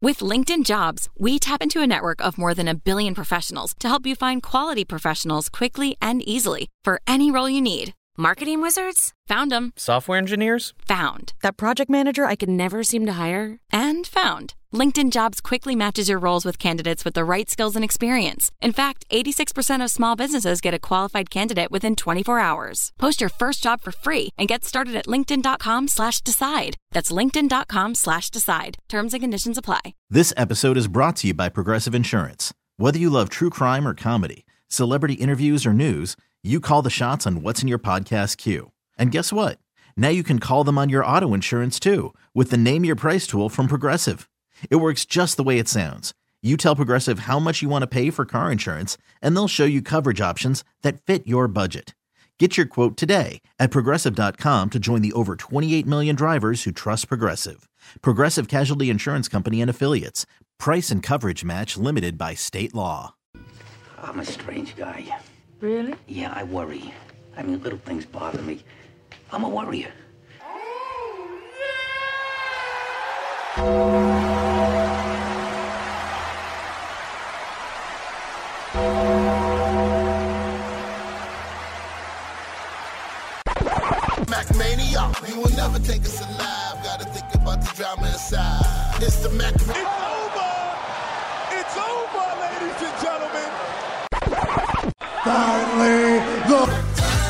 With LinkedIn Jobs, we tap into a network of more than 1 billion professionals to help you find quality professionals quickly and easily for any role you need. Marketing wizards? Found them. Software engineers? Found. That project manager I could never seem to hire? And found. LinkedIn Jobs quickly matches your roles with candidates with the right skills and experience. In fact, 86% of small businesses get a qualified candidate within 24 hours. Post your first job for free and get started at linkedin.com/decide. That's linkedin.com/decide. Terms and conditions apply. This episode is brought to you by Progressive Insurance. Whether you love true crime or comedy, celebrity interviews or news, you call the shots on what's in your podcast queue. And guess what? Now you can call them on your auto insurance too with the Name Your Price tool from Progressive. It works just the way it sounds. You tell Progressive how much you want to pay for car insurance, and they'll show you coverage options that fit your budget. Get your quote today at Progressive.com to join the over 28 million drivers who trust Progressive. Progressive Casualty Insurance Company and Affiliates. Price and coverage match limited by state law. I'm a strange guy. Really? Yeah, I worry. I mean, little things bother me. I'm a worrier. Macmania, you will never take us alive. Gotta think about the drama inside. It's the Macmania. It's over, ladies and gentlemen. Finally, the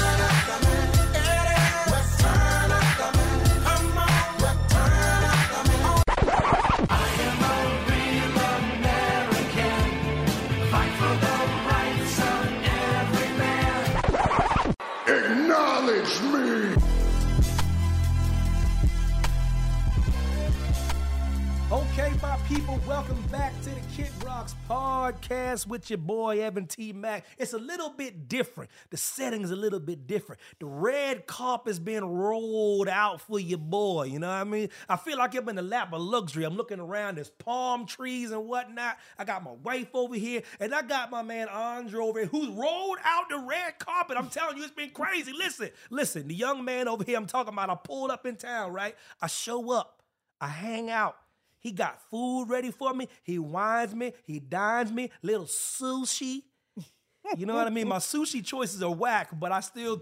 acknowledge me. Okay, my people, welcome back to the Kid Rocks podcast with your boy Evan T. Mack. It's a little bit different. The setting's a little bit different. The red carpet's been rolled out for your boy, you know what I mean? I feel like I'm in the lap of luxury. I'm looking around, there's palm trees and whatnot. I got my wife over here, and I got my man Andre over here who's rolled out the red carpet. I'm telling you, it's been crazy. Listen, the young man over here I'm talking about, I pulled up in town, right? I show up, I hang out. He got food ready for me. He wines me. He dines me. Little sushi. You know what I mean? My sushi choices are whack, but I still,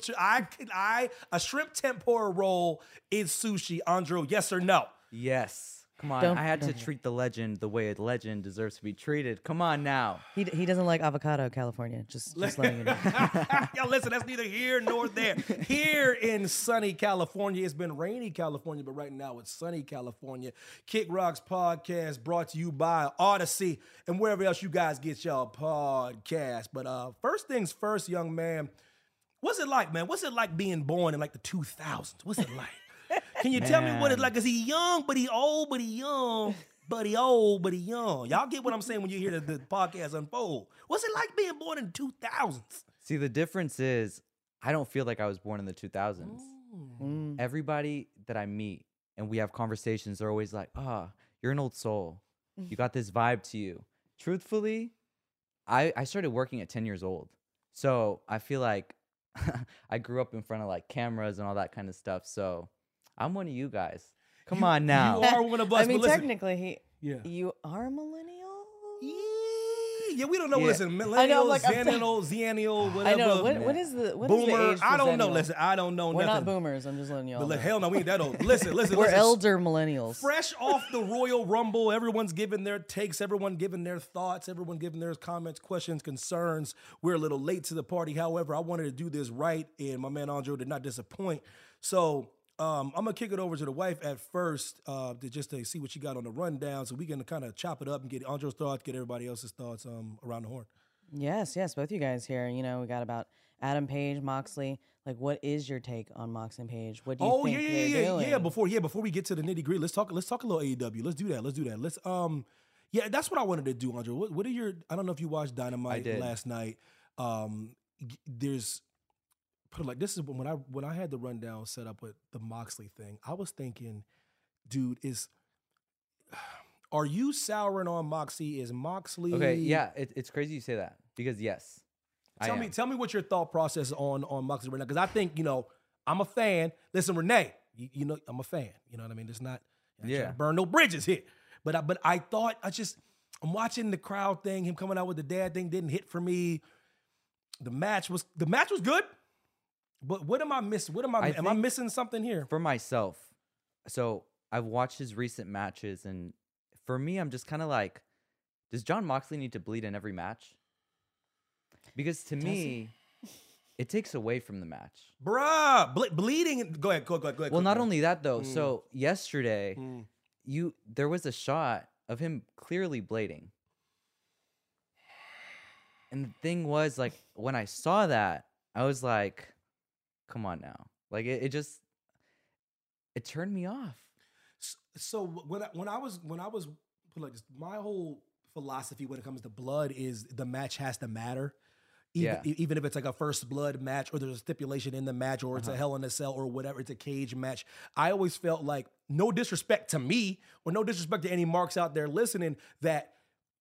a shrimp tempura roll is sushi. Andrew, yes or no? Yes. Come on, I had to treat the legend the way a legend deserves to be treated. Come on now. He doesn't like avocado, California. Just letting you know. Yo, listen, that's neither here nor there. Here in sunny California, it's been rainy California, but right now it's sunny California. Kick Rocks podcast brought to you by Odyssey and wherever else you guys get y'all podcast. But first things first, young man, what's it like, man? What's it like being born in like the 2000s? What's it like? Can you tell me what it's like? Is he young, but he old, but he young, but he old, but he young? Y'all get what I'm saying when you hear the podcast unfold. What's it like being born in the 2000s? See, the difference is I don't feel like I was born in the 2000s. Everybody that I meet and we have conversations, they're always like, you're an old soul. You got this vibe to you. Truthfully, I started working at 10 years old. So I feel like I grew up in front of like cameras and all that kind of stuff. So I'm one of you guys. Come on now. You are one of us. I mean, but listen, technically, you are a millennial? Yeah, we don't know. Listen, millennial, I know, like, Zennial, whatever. I know. What is the boomer? age for I don't know. Zennial? Listen, I don't know We're nothing. not boomers. I'm just letting y'all But know. like, hell no, we ain't that old. Listen. We're elder millennials. Fresh off the Royal Rumble, everyone's giving their takes, everyone giving their thoughts, everyone giving their comments, questions, concerns. We're a little late to the party. However, I wanted to do this right, and my man Andre did not disappoint. So I'm gonna kick it over to the wife at first, to see what she got on the rundown, so we can kind of chop it up and get Andre's thoughts, get everybody else's thoughts around the horn. Yes, both you guys here. You know, we got about Adam Page, Moxley. Like, what is your take on Moxley and Page? What do you think they're doing? Before we get to the nitty gritty, let's talk a little AEW. Let's do that. That's what I wanted to do, Andre. What are your? I don't know if you watched Dynamite last night. There's put it like this is when I had the rundown set up with the Moxley thing. I was thinking, dude, are you souring on Moxley? Is Moxley okay? Yeah, it's crazy you say that because yes. Tell me what your thought process is on Moxley right now, because I think I'm a fan. Listen, Renee, you know I'm a fan. You know what I mean? It's not trying to burn no bridges here. But I thought I'm watching the crowd thing. Him coming out with the dad thing didn't hit for me. The match was good. But what am I missing? Am I missing something here? For myself, so I've watched his recent matches, and for me, I'm just kind of like, does Jon Moxley need to bleed in every match? Because to me, it takes away from the match. Bruh, bleeding. Go ahead. Well, not only that though. So yesterday, there was a shot of him clearly blading, and the thing was, like, when I saw that, I was like, come on now. Like it turned me off. So when I was like this, my whole philosophy when it comes to blood is the match has to matter. Even if it's like a first blood match or there's a stipulation in the match or it's a Hell in a Cell or whatever, it's a cage match. I always felt like, no disrespect to me or no disrespect to any marks out there listening, that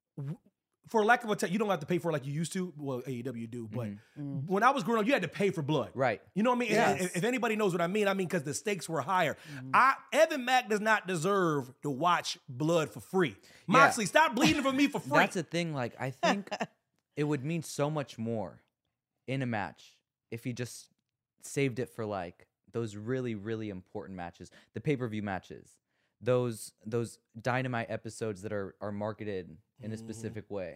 for lack of a you don't have to pay for it like you used to. Well, AEW do, but when I was growing up, you had to pay for blood. Right. You know what I mean? Yes. If anybody knows what I mean because the stakes were higher. Evan Mack does not deserve to watch blood for free. Moxley, stop bleeding for me for free. That's the thing. Like, I think it would mean so much more in a match if he just saved it for like those really, really important matches, the pay-per-view matches, those Dynamite episodes that are marketed in a specific way.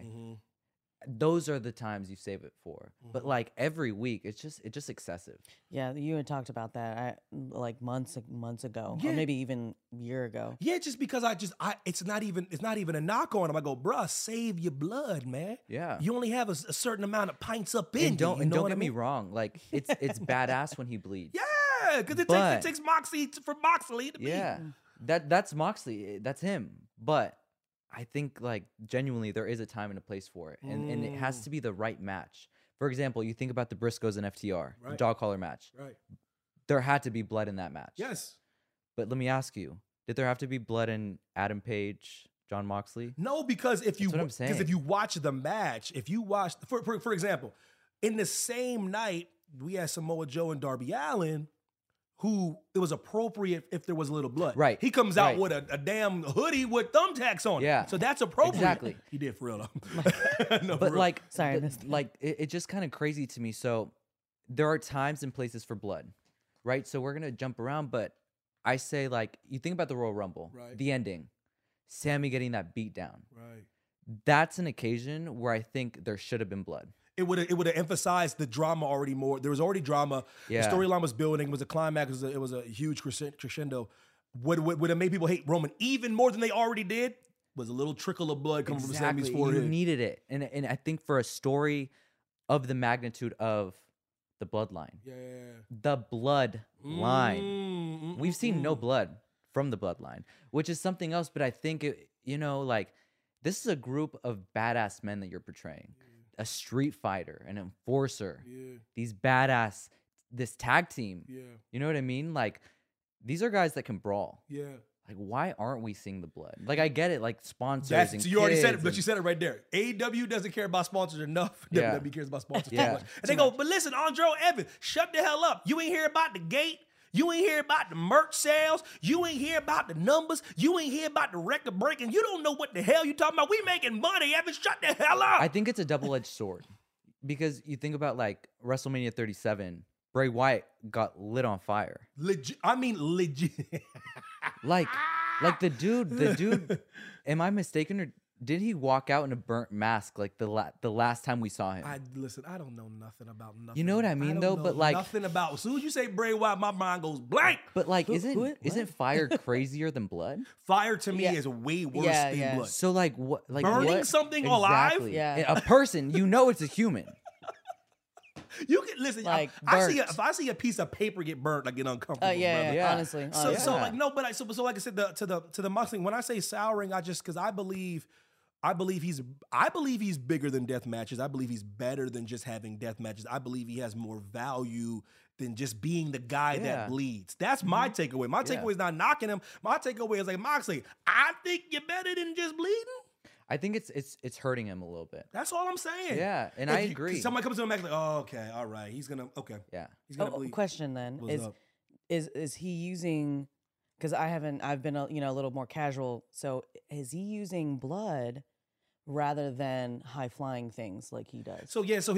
Those are the times you save it for. But like every week, it's just excessive. Yeah, you had talked about that like months ago, or maybe even a year ago. Yeah, just because it's not even a knock on him. I go, bruh, save your blood, man. Yeah, you only have a certain amount of pints up in. Don't get me wrong. Like it's badass when he bleeds. Yeah, because it takes Moxley for Moxley to bleed. Yeah, that's Moxley. That's him. But I think, like, genuinely there is a time and a place for it, and it has to be the right match. For example, you think about the Briscoes and FTR, the dog collar match. Right. There had to be blood in that match. Yes. But let me ask you, did there have to be blood in Adam Page, Jon Moxley? No, because if you watch the match, for example, in the same night we had Samoa Joe and Darby Allin, who it was appropriate if there was a little blood. Right. He comes out with a damn hoodie with thumbtacks on it. Yeah. So that's appropriate. Exactly. He did for real though. No, but for like, sorry, it's just kind of crazy to me. So there are times and places for blood, right? So we're gonna jump around, but I say, like, you think about the Royal Rumble, right, the ending, Sammy getting that beat down. Right. That's an occasion where I think there should have been blood. It would have emphasized the drama already more. There was already drama. Yeah. The storyline was building. It was a climax. It was a huge crescendo. Would have made people hate Roman even more than they already did was a little trickle of blood coming from Sammy's forehead. You needed it. And I think for a story of the magnitude of the bloodline. Yeah. The bloodline. We've seen no blood from the bloodline, which is something else. But I think, this is a group of badass men that you're portraying. A street fighter, an enforcer, these badass, this tag team. Yeah. You know what I mean? Like, these are guys that can brawl. Yeah. Like, why aren't we seeing the blood? Like, I get it, like sponsors. So you already said it, but you said it right there. AEW doesn't care about sponsors enough. Yeah. WWE cares about sponsors too much. And they go, but listen, Andre Evans, shut the hell up. You ain't hear about the gate. You ain't hear about the merch sales. You ain't hear about the numbers. You ain't hear about the record breaking. You don't know what the hell you talking about. We making money, Evans. Shut the hell up. I think it's a double-edged sword because you think about, like, WrestleMania 37, Bray Wyatt got lit on fire. Legit. like the dude, am I mistaken, or did he walk out in a burnt mask like the last time we saw him? I don't know nothing about nothing. You know what I mean, though? But like, nothing about. As soon as you say Bray Wyatt, my mind goes blank. But like, isn't fire crazier than blood? Fire to me is way worse than blood. So like, what? Like burning something alive? Yeah, a person. You know, it's a human. You can listen. Like, if I see a piece of paper get burnt, I get uncomfortable. Yeah. Honestly. So like like I said to the Moxley. When I say souring, because I believe he's bigger than death matches. I believe he's better than just having death matches. I believe he has more value than just being the guy that bleeds. That's my takeaway. My takeaway is not knocking him. My takeaway is like, Moxley, I think you're better than just bleeding. I think it's hurting him a little bit. That's all I'm saying. Yeah, and I agree. Somebody comes to him and like, oh, okay, all right, he's gonna, okay. Yeah. He's gonna bleed. Question then is he using because I've been a little more casual. So is he using blood rather than high flying things like he does?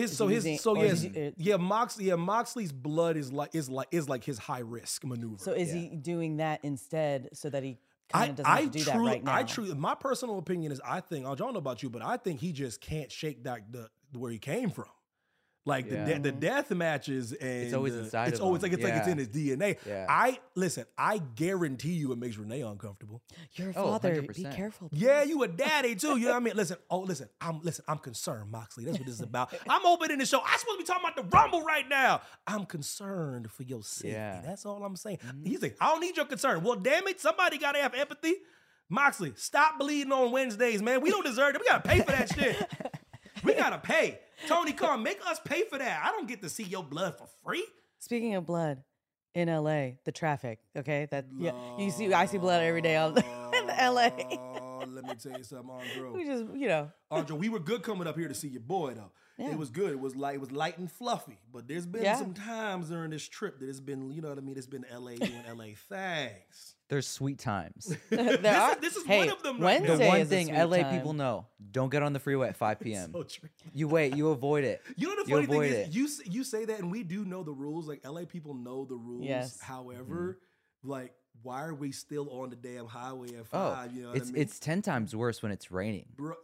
Moxley's blood is like his high risk maneuver. So is he doing that instead so that he kind of doesn't have to do that right now? My personal opinion is I don't know about you, but I think he just can't shake that where he came from. Like the death matches, and it's always inside. It's always like it's in his DNA. Yeah. I guarantee you, it makes Renee uncomfortable. You're a father. 100%. Be careful. Please. Yeah, you a daddy too. You know what I mean? Listen. I'm concerned, Moxley. That's what this is about. I'm opening the show. I'm supposed to be talking about the Rumble right now. I'm concerned for your safety. Yeah. That's all I'm saying. He's like, I don't need your concern. Well, damn it, somebody gotta have empathy. Moxley, stop bleeding on Wednesdays, man. We don't deserve it. We gotta pay for that shit. We gotta pay. Tony Khan, make us pay for that. I don't get to see your blood for free. Speaking of blood, in LA, the traffic. Okay, I see blood every day in LA. Let me tell you something, Andre. We just, Andre, we were good coming up here to see your boy though. Yeah. It was good. It was light and fluffy. But there's been some times during this trip that it's been, you know what I mean? It's been LA doing LA things. There's sweet times. This is one of them. Right now. The one thing LA people know: don't get on the freeway at 5 p.m. So true. You wait. You avoid it. You know the funny thing is, you say that, and we do know the rules. Like LA people know the rules. Yes. However, like, why are we still on the damn highway at 5? You know what I mean? It's 10 times worse when it's raining.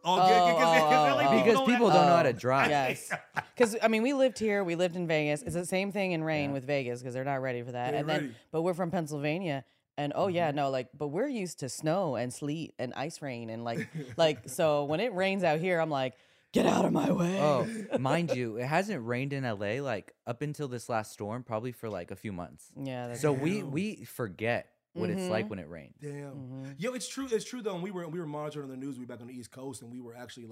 Because people don't know how to drive. Yes. Because, we lived here. We lived in Vegas. It's the same thing in rain with Vegas because they're not ready for that. But we're from Pennsylvania. And but we're used to snow and sleet and ice rain. And so when it rains out here, I'm like, get out of my way. Oh, mind you, it hasn't rained in LA up until this last storm, probably for a few months. Yeah. That's so we forget what it's like when it rains. Damn. Mm-hmm. Yo, it's true. It's true though. And we were monitoring the news. We were back on the East Coast, and we were actually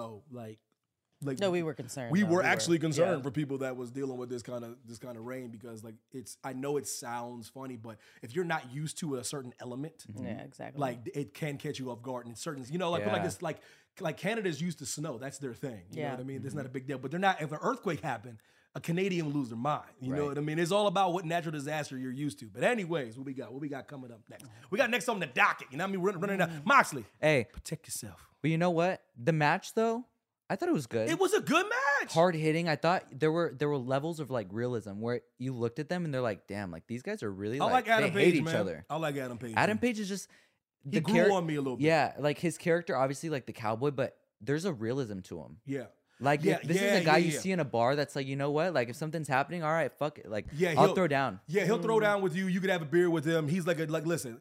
no, we were concerned. We were actually concerned for people that was dealing with this kind of rain because I know it sounds funny, but if you're not used to a certain element, yeah, exactly. It can catch you off guard. And certain, like Canada's used to snow. That's their thing. You know what I mean? There's not a big deal, but they're not. If an earthquake happened, a Canadian would lose their mind. You know what I mean? It's all about what natural disaster you're used to. But anyways, what we got coming up next? We got next on the docket. You know what I mean? Running down. Moxley, hey, protect yourself. But you know what? The match though, I thought it was good. It was a good match. Hard hitting. I thought there were levels of realism where you looked at them and they're like, damn, these guys are really Adam they hate Page, each other. I like Adam Page. Adam Page is just he grew on me a little bit. Yeah, his character, obviously the cowboy, but there's a realism to him. Yeah. This is a guy you see in a bar that's you know what? If something's happening, all right, fuck it. I'll throw down. Yeah, he'll throw down with you. You could have a beer with him. He's listen,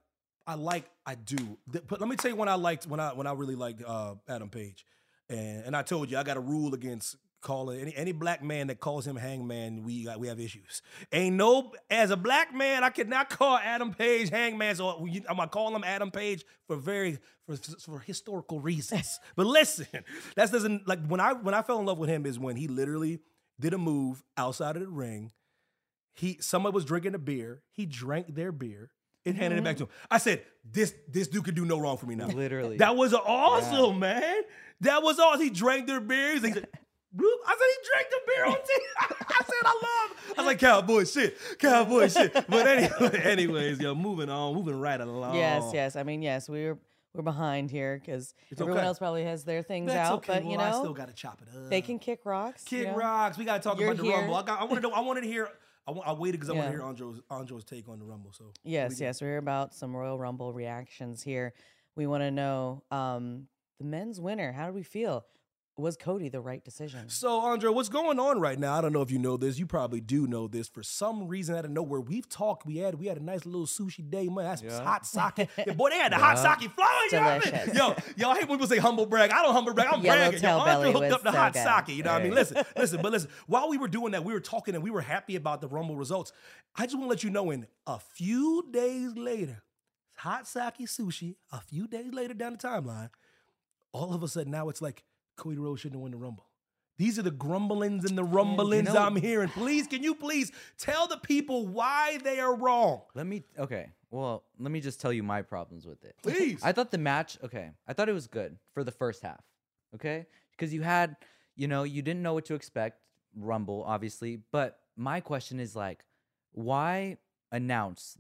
I do. But let me tell you when I really liked Adam Page. And I told you I got a rule against calling any black man that calls him Hangman. We have issues. As a black man, I cannot call Adam Page Hangman. So I'm gonna call him Adam Page for historical reasons. But listen, that doesn't when I fell in love with him is when he literally did a move outside of the ring. Someone was drinking a beer. He drank their beer and handed it back to him. I said, this dude could do no wrong for me now. Literally. That was awesome, man. That was awesome. He drank their beers. He said, I said he drank the beer on TV. I said I was like, cowboy shit. But anyways, moving right along. Yes. Yes, we're behind here because everyone else probably has their things out. Okay. But I still gotta chop it up. They can kick rocks. Rocks. We gotta talk about the Rumble. I wanted to hear. I waited because I want to hear Andre's take on the Rumble. So yes, we're here about some Royal Rumble reactions here. We want to know the men's winner. How do we feel? Was Cody the right decision? So, Andre, what's going on right now? I don't know if you know this. You probably do know this. For some reason, out of nowhere, we've talked. We had a nice little sushi day. Man, that's some hot sake. Yeah, boy, they had the hot sake flowing. Delicious. Yo, I hate when people say humble brag. I don't humble brag. I'm bragging. Yo, Andre hooked up the hot sake. You know what I mean? Listen. While we were doing that, we were talking and we were happy about the Rumble results. I just want to let you know, in a few days later, hot sake sushi, a few days later down the timeline, all of a sudden now it's like, Cody Rhodes shouldn't have won the Rumble. These are the grumblings and the rumblings I'm hearing. Can you please tell the people why they are wrong? Let me just tell you my problems with it. Please. I thought the match, I thought it was good for the first half, because you had, you didn't know what to expect, Rumble, obviously, but my question is why announce that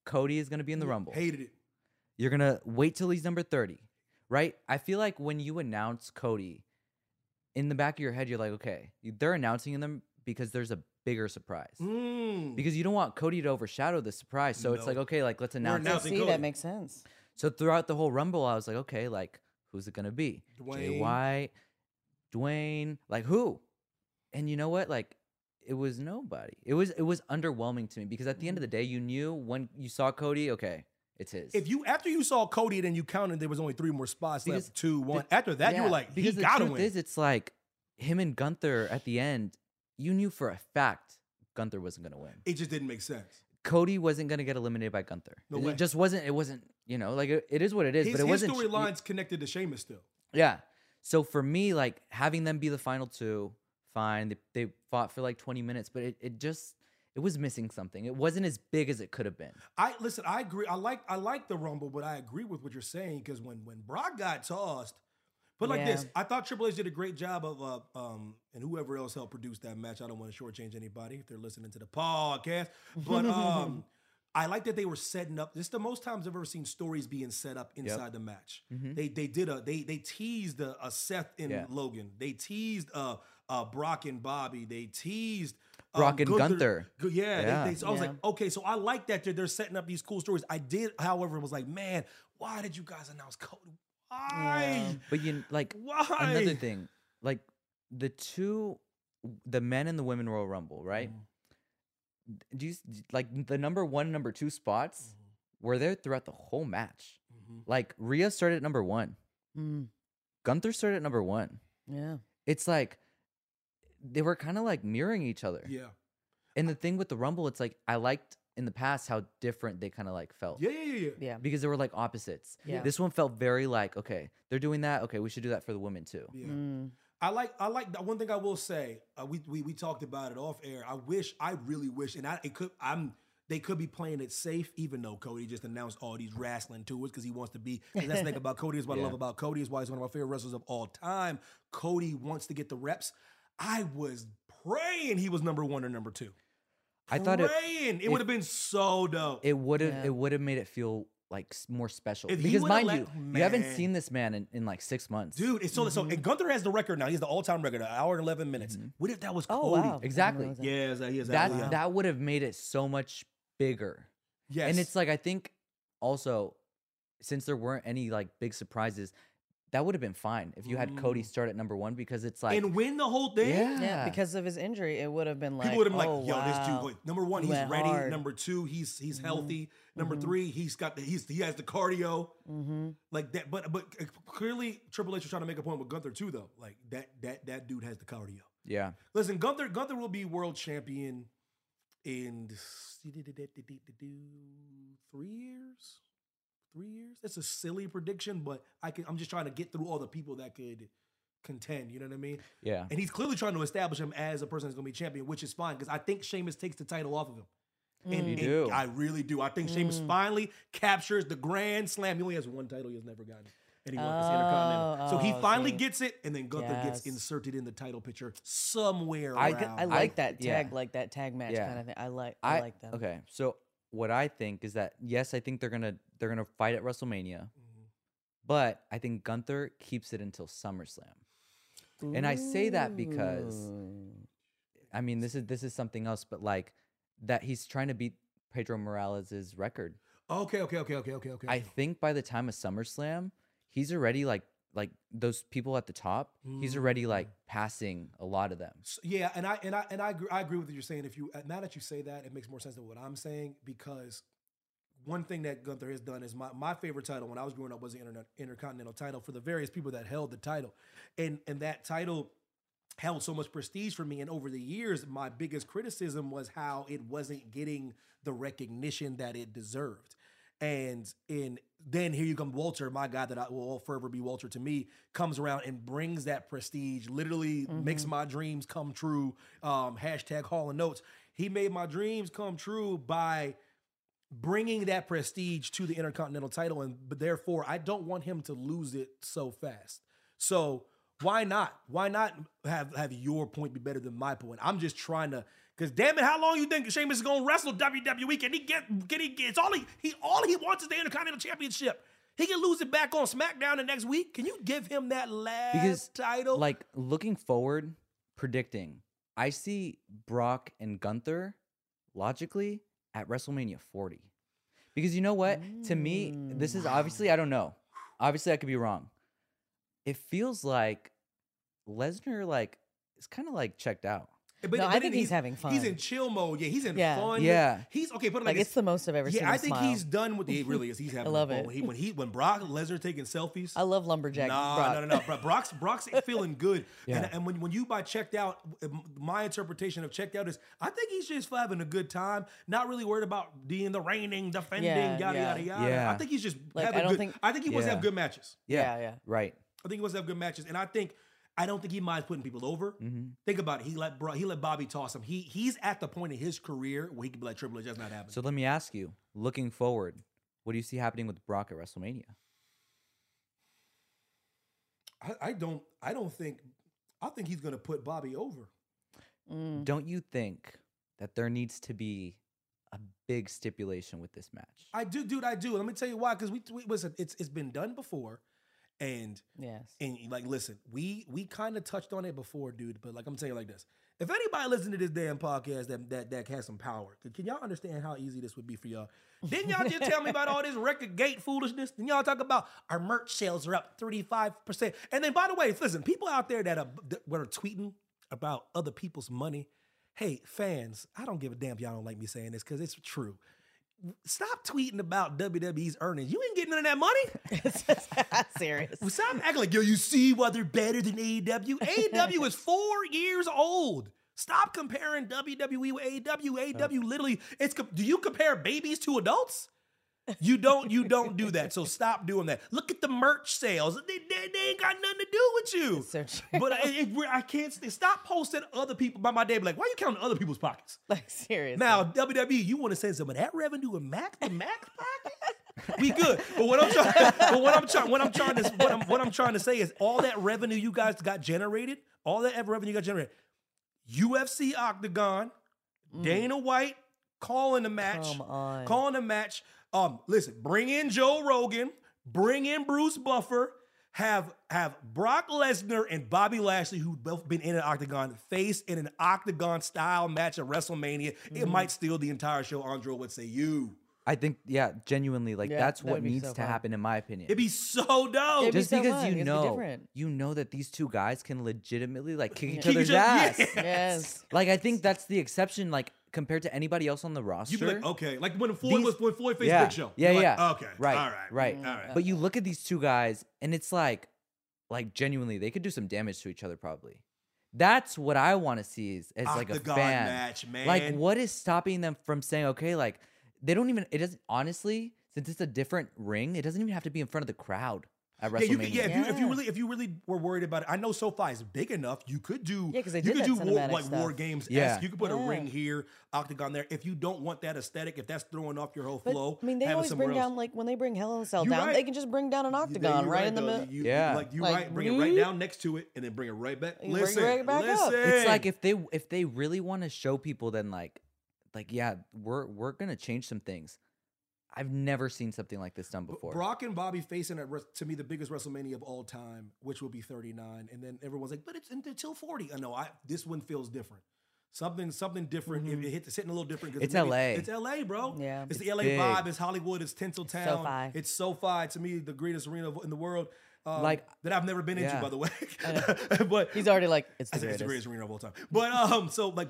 Cody is gonna be in the Rumble. Hated it. You're gonna wait till he's number 30, right? I feel like when you announce Cody, in the back of your head, you're like, okay, they're announcing them because there's a bigger surprise. Because you don't want Cody to overshadow the surprise. So it's like, okay, like let's announce it. See, that makes sense. So throughout the whole Rumble, I was like, okay, like who's it gonna be? Jay White, Dwayne, like who? And you know what? Like it was nobody. It was underwhelming to me because at the end of the day, you knew when you saw Cody, okay, it's his. After you saw Cody, then you counted there was only 3 more spots left. 2, 1. After that, you were like, he got to win. Is, it's like him and Gunther at the end. You knew for a fact Gunther wasn't gonna win. It just didn't make sense. Cody wasn't gonna get eliminated by Gunther. No way. It just wasn't. It wasn't. You know, like it is what it is. But it wasn't. His storyline's connected to Sheamus still. Yeah. So for me, like having them be the final 2, fine. They fought for like 20 minutes, but it was missing something. It wasn't as big as it could have been. I agree. I like the Rumble, but I agree with what you're saying because when Brock got tossed, but like this, I thought Triple H did a great job of and whoever else helped produce that match. I don't want to shortchange anybody if they're listening to the podcast, but I like that they were setting up. This is the most times I've ever seen stories being set up inside the match. They teased a Seth and Logan. They teased Brock and Bobby. They teased Brock and Gunther. Yeah. I was like, okay, so I like that they're setting up these cool stories. I did, however, was like, man, why did you guys announce Cody? Why? Yeah. But why? Another thing, like the men and the women Royal Rumble, right? Do you like the number 1, number 2 spots were there throughout the whole match? Like Rhea started at number 1. Gunther started at number 1. Yeah. It's like they were kind of like mirroring each other. Yeah. And the thing with the Rumble, it's like I liked in the past how different they kind of like felt. Yeah. Because they were like opposites. Yeah. This one felt very like, okay, they're doing that. Okay, we should do that for the women too. Yeah. I like one thing I will say. We talked about it off air. I really wish, and they could be playing it safe, even though Cody just announced all these wrestling tours because he wants to be. And that's the thing about Cody is what I love about Cody is why he's one of my favorite wrestlers of all time. Cody wants to get the reps. I was praying he was number 1 or number 2. I thought it would have been so dope. It would have made it feel like more special If he because would've mind you haven't seen this man in like 6 months, dude. It's so and Gunther has the record now. He has the all-time record, 1 hour and 11 minutes. What if that was Cody? Oh, wow. Exactly. Yeah, he is. That would have made it so much bigger. Yes, and it's like I think also since there weren't any like big surprises, that would have been fine if you had Cody start at number 1 because it's like and win the whole thing. Yeah, because of his injury, it would have been like people would have been oh, like, "Yo, wow. this dude, number 1, he's went ready. hard. Number 2, he's healthy. Number 3, he has the cardio like that." But clearly, Triple H was trying to make a point with Gunther too, though. Like that dude has the cardio. Yeah. Listen, Gunther will be world champion in 3 years. 3 years? It's a silly prediction, but I'm just trying to get through all the people that could contend. You know what I mean? Yeah. And he's clearly trying to establish him as a person that's going to be champion, which is fine because I think Sheamus takes the title off of him. And I really do. I think Sheamus finally captures the Grand Slam. He only has 1 title he has never gotten. And he won the Intercontinental. So he finally gets it, and then Gunther gets inserted in the title picture somewhere around. I like that tag, like that tag match kind of thing. I like that. Okay, so what I think is that yes, I think they're gonna fight at WrestleMania, but I think Gunther keeps it until SummerSlam. And I say that because, I mean, this is something else, but like that he's trying to beat Pedro Morales' record. Okay. I think by the time of SummerSlam, he's already like those people at the top. He's already like passing a lot of them. So, yeah, and I agree with what you're saying. If you now that you say that, it makes more sense than what I'm saying because one thing that Gunther has done is my favorite title when I was growing up was the Intercontinental title for the various people that held the title, and that title held so much prestige for me. And over the years, my biggest criticism was how it wasn't getting the recognition that it deserved. And then here you come Walter, my guy that I will forever be Walter to me, comes around and brings that prestige, literally makes my dreams come true. Hashtag Hall & Notes. He made my dreams come true by bringing that prestige to the Intercontinental title. But therefore, I don't want him to lose it so fast. So why not? Why not have your point be better than my point? I'm just trying to Because damn it, how long you think Sheamus is gonna wrestle WWE? Can he get? It's all he wants is the Intercontinental Championship. He can lose it back on SmackDown the next week. Can you give him that last title? Like, looking forward, predicting, I see Brock and Gunther, logically, at WrestleMania 40. Because you know what? To me, this is obviously, I don't know. Obviously, I could be wrong. It feels like Lesnar, like, is kind of, like, checked out. But, I think he's having fun. He's in chill mode. Yeah, he's in fun. Yeah. He's okay. Put it Like, this. it's the most I've ever seen. Yeah, I him think smile. he's done with the. It really is. He's having. I love fun. it. When Brock Lesnar taking selfies. I love lumberjack. Brock. No. Brock's feeling good. Yeah. And when you buy checked out, my interpretation of checked out is I think he's just having a good time, not really worried about being the reigning, defending, yada yada yada. Yeah. I think he's just Like, having I don't good. think- I think he wants to have good matches. Yeah. Right. I think he wants to have good matches, and I don't think he minds putting people over. Think about it. He let Bobby toss him. He's at the point in his career where he can be like Triple H. That's not happening. So let me ask you, looking forward, what do you see happening with Brock at WrestleMania? I think he's gonna put Bobby over. Don't you think that there needs to be a big stipulation with this match? I do, dude. I do. Let me tell you why. Because we listen, it's been done before, and like listen, we kind of touched on it before, dude. But like I'm telling you like this: if anybody listening to this damn podcast that has some power, can y'all understand how easy this would be for y'all? Didn't y'all just tell me about all this record gate foolishness? Then y'all talk about our merch sales are up 35%. And then by the way, listen, people out there that are tweeting about other people's money. Hey, fans, I don't give a damn if y'all don't like me saying this because it's true. Stop tweeting about WWE's earnings. You ain't getting none of that money. Serious. Stop acting like, yo, you see why they're better than AEW. AEW is 4 years old. Stop comparing WWE with AEW. AEW literally, do you compare babies to adults? You don't do that. So stop doing that. Look at the merch sales. They ain't got nothing to do with you. So true. But I can't stop posting other people by my day. Like, why are you counting other people's pockets? Like, seriously. Now, WWE, you want to send some of that revenue in Mac pocket? We good. But what I'm trying to say is all that revenue you guys got generated, UFC Octagon, Dana White calling the match. Come on. Calling the match. Listen, bring in Joe Rogan, bring in Bruce Buffer, have Brock Lesnar and Bobby Lashley, who've both been in an Octagon, face in an Octagon style match at WrestleMania. It might steal the entire show. Andre would say you. I think, genuinely, like that's that what would be needs so to fun. happen, in my opinion. It'd be so dope. It'd be Just so because fun. you It'd be different. know that these two guys can legitimately like kick each Kick other's each other- ass. Yes. Like I think that's the exception, like compared to anybody else on the roster. You'd be like, okay, like when Floyd faced yeah, Big Show. Yeah, You're yeah. like, okay, Right, all right. But you look at these two guys, and it's like genuinely, they could do some damage to each other. Probably. That's what I want to see as like a Octagon fan. match, man. Like, what is stopping them from saying, okay, like they don't even. It doesn't honestly, since it's a different ring, it doesn't even have to be in front of the crowd at WrestleMania. If you really were worried about it, I know SoFi is big enough. You could do, Yeah, 'cause they you did could that do war, cinematic like stuff. War Games. Yeah. You could put a ring here, Octagon there. If you don't want that aesthetic, if that's throwing off your whole But, flow, I mean, they have it always somewhere bring else. down, like, when they bring Hell in a Cell You're down, right. they can just bring down an octagon right in the middle. Yeah. Like Like, bring it right down next to it, and then bring it right back. You bring it Listen, right back up. listen. It's like if they really want to show people, then like yeah, we're gonna change some things. I've never seen something like this done before. Brock and Bobby facing to me the biggest WrestleMania of all time, which will be 39, and then everyone's like, but it's until 40. I know this one feels different. Something different. It's hitting a little different. It's LA. It's LA, bro. Yeah. It's the It's LA big. vibe. It's Hollywood. It's Tinseltown. SoFi. It's SoFi. To me, the greatest arena in the world. Like, that I've never been into, yeah. by the way. But He's already like, it's I the said it's the greatest. greatest arena of all time. But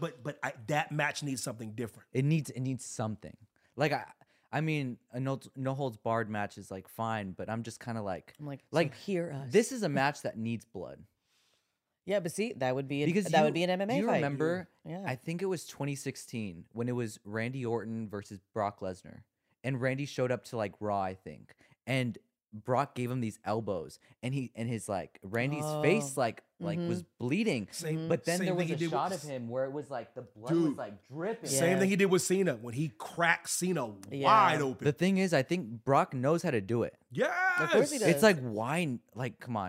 that match needs something different. It needs something. Like I mean, a no holds barred match is like fine, but I'm just kind of like, I'm like, so hear us. This is a match that needs blood. Yeah, but see, that would be an MMA do you fight. remember? Yeah. I think it was 2016 when it was Randy Orton versus Brock Lesnar, and Randy showed up to like Raw, I think, and Brock gave him these elbows, and his like Randy's face like was bleeding. But then same there was thing a he did shot with- of him where it was like the blood was like dripping. Yeah. Same thing he did with Cena when he cracked Cena Yeah. wide open. The thing is, I think Brock knows how to do it. Yes. Of course he does. It's like why? Like, come on.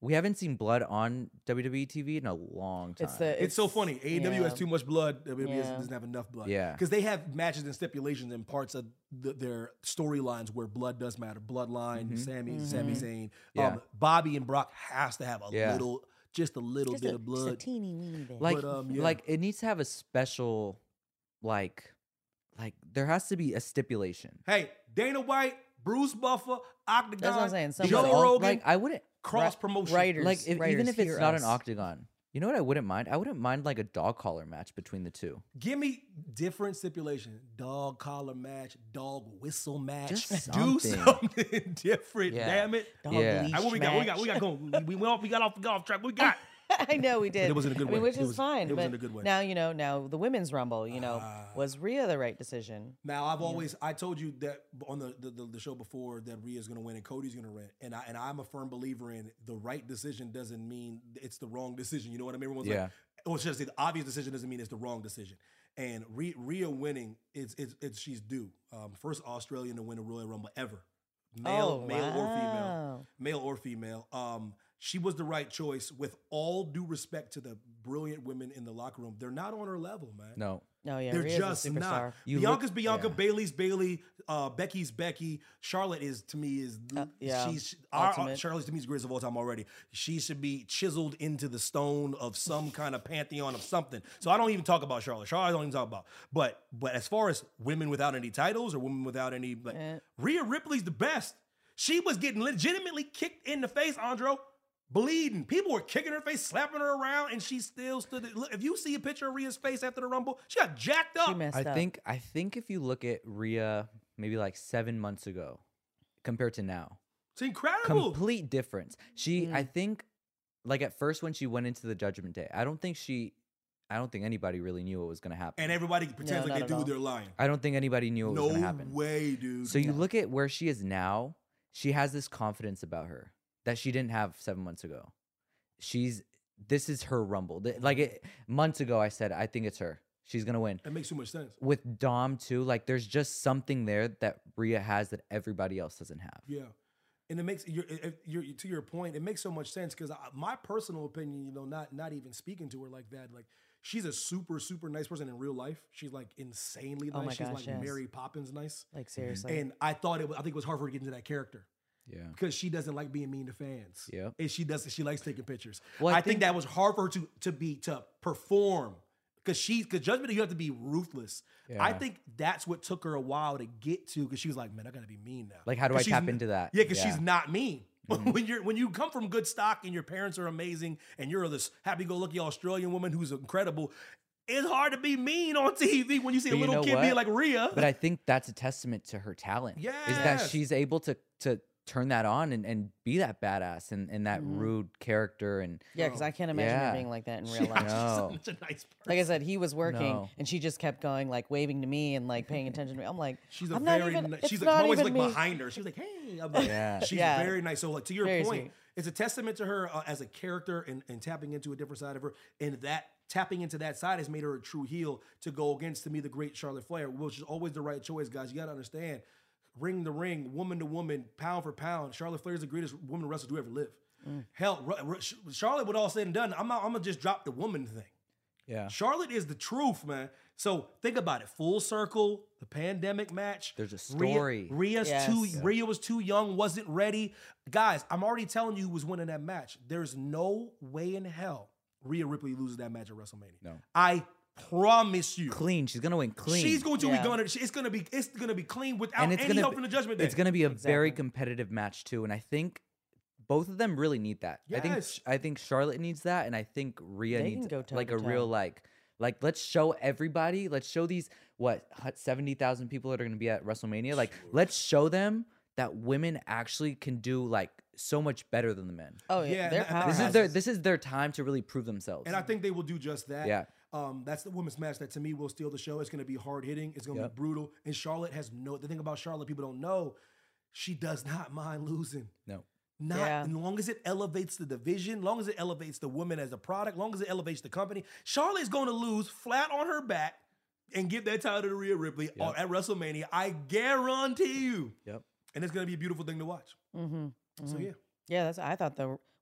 we haven't seen blood on WWE TV in a long time. It's so funny. AEW has yeah. too much blood. WWE Yeah. doesn't have enough blood. Yeah. Because they have matches and stipulations in parts of their storylines where blood does matter. Bloodline, Sami Zayn. Yeah. Bobby and Brock has to have a Yeah. little, just a little bit of blood. Just a teeny weeny bit. like, yeah. like it needs to have a special, like there has to be a stipulation. Hey, Dana White, Bruce Buffer, Octagon, That's what I'm saying. Joe Somebody- Rogan, Like I wouldn't cross promotion. Writers, like even writers, if it's hear not us. an octagon. You know what I wouldn't mind? I wouldn't mind like a dog collar match between the two. Give me different stipulation. Dog collar match, dog whistle match. Just Do something. something different. Yeah. Damn it. Dog Yeah. leash Hey, what we got? We got going. We got off track. What we got? I know we did. it was in a good I mean, way. which It is was- fine. it was but in a good way. Now now the women's rumble. Was Rhea the right decision? Now I told you that on the show before that Rhea's going to win and Cody's going to win, and I'm a firm believer in the right decision doesn't mean it's the wrong decision. You know what I mean? Everyone's Yeah. like, or should I say the obvious decision doesn't mean it's the wrong decision. And Rhea winning, it's she's due. First Australian to win a Royal Rumble ever, male or female, male or female. She was the right choice. With all due respect to the brilliant women in the locker room, they're not on her level, man. No. No, yeah, They're Rhea's just a superstar. not. You Bianca's look- Bianca, yeah. Bailey's Bailey, Becky's Becky. Charlotte is to me yeah, she's ultimate. Charlotte to me is the greatest of all time already. She should be chiseled into the stone of some kind of pantheon of something. So I don't even talk about Charlotte. Charlotte I don't even talk about. But as far as women without any titles or women without any, like Rhea Ripley's the best. She was getting legitimately kicked in the face, Andro. Bleeding. People were kicking her face, slapping her around, and she still stood. Look, if you see a picture of Rhea's face after the Rumble, she got jacked up. She messed I up. think if you look at Rhea maybe like 7 months ago compared to now, It's incredible. complete difference. I think like at first when she went into the Judgment Day, I don't think anybody really knew what was going to happen. And everybody pretends No, like not they at do. all. They're lying. I don't think anybody knew what was going to No happen. way, dude. So you look at where she is now, she has this confidence about her that she didn't have 7 months ago. This is her Rumble. Months ago I said, I think it's her. She's going to win. That makes so much sense. With Dom too, like there's just something there that Rhea has that everybody else doesn't have. Yeah. And it makes to your point, it makes so much sense because my personal opinion, not even speaking to her like that, like she's a super, super nice person in real life. She's like insanely nice. Oh my She's gosh, like yes. Mary Poppins nice. Like seriously. And I think it was hard for her to get into that character. Yeah. Because she doesn't like being mean to fans. Yeah. And she likes taking pictures. Well, I I think think- that was hard for her to perform. Because Judgment Day, you have to be ruthless. Yeah. I think that's what took her a while to get to, because she was like, man, I gotta be mean now. Like, how do I 'Cause she's tap n- into that? Yeah, because Yeah. she's not mean. When you come from good stock and your parents are amazing and you're this happy-go-lucky Australian woman who's incredible, it's hard to be mean on TV when you see a But you little know kid what? being like Rhea. But I think that's a testament to her talent. Is that Yes. she's able to turn that on and be that badass and that rude character and yeah, because I can't imagine Yeah. her being like that in real life. No. She's such a nice person. Like I said, he was working, No. and she just kept going, like waving to me and like paying attention to me. I'm like, She's a I'm not very even. ni- It's she's not always even like me. behind her. She's like, hey, I'm like, Yeah. she's Yeah. very nice. So like to your Very point, sweet. it's a testament to her as a character and tapping into a different side of her. And that tapping into that side has made her a true heel to go against, to me, the great Charlotte Flair, which is always the right choice, guys. You got to understand, ring to ring, woman to woman, pound for pound, Charlotte Flair is the greatest woman wrestler to ever live. Hell, Charlotte, with all said and done, I'm gonna just drop the woman thing. yeah. Charlotte is the truth, man. So think about it. Full circle, the pandemic match. There's a story. Rhea was too young, wasn't ready. Guys, I'm already telling you who was winning that match. There's no way in hell Rhea Ripley loses that match at WrestleMania. No. I promise you. Clean. She's gonna win clean. She's going to Yeah. it's gonna be clean without and it's any gonna help be, from the Judgment Day. It's gonna be a very Exactly. competitive match too, and I think both of them really need that. Yes. I think Charlotte needs that, and I think Rhea They needs can go like a toe-to-toe. real like let's show everybody. Let's show these 70,000 people that are gonna be at WrestleMania. Like let's show them that women actually can do like so much better than the men. Oh yeah, Yeah, they're and powerhouses. This is their time to really prove themselves. And I think they will do just that. Yeah. That's the women's match that to me will steal the show. It's going to be hard hitting. It's going to Yep. be brutal. And Charlotte the thing about Charlotte people don't know, she does not mind losing. no. Not Yeah. as long as it elevates the division, long as it elevates the woman as a product, long as it elevates the company. Charlotte's going to lose flat on her back and give that title to Rhea Ripley at WrestleMania. I guarantee you. Yep. And it's going to be a beautiful thing to watch. So yeah. Yeah, I thought the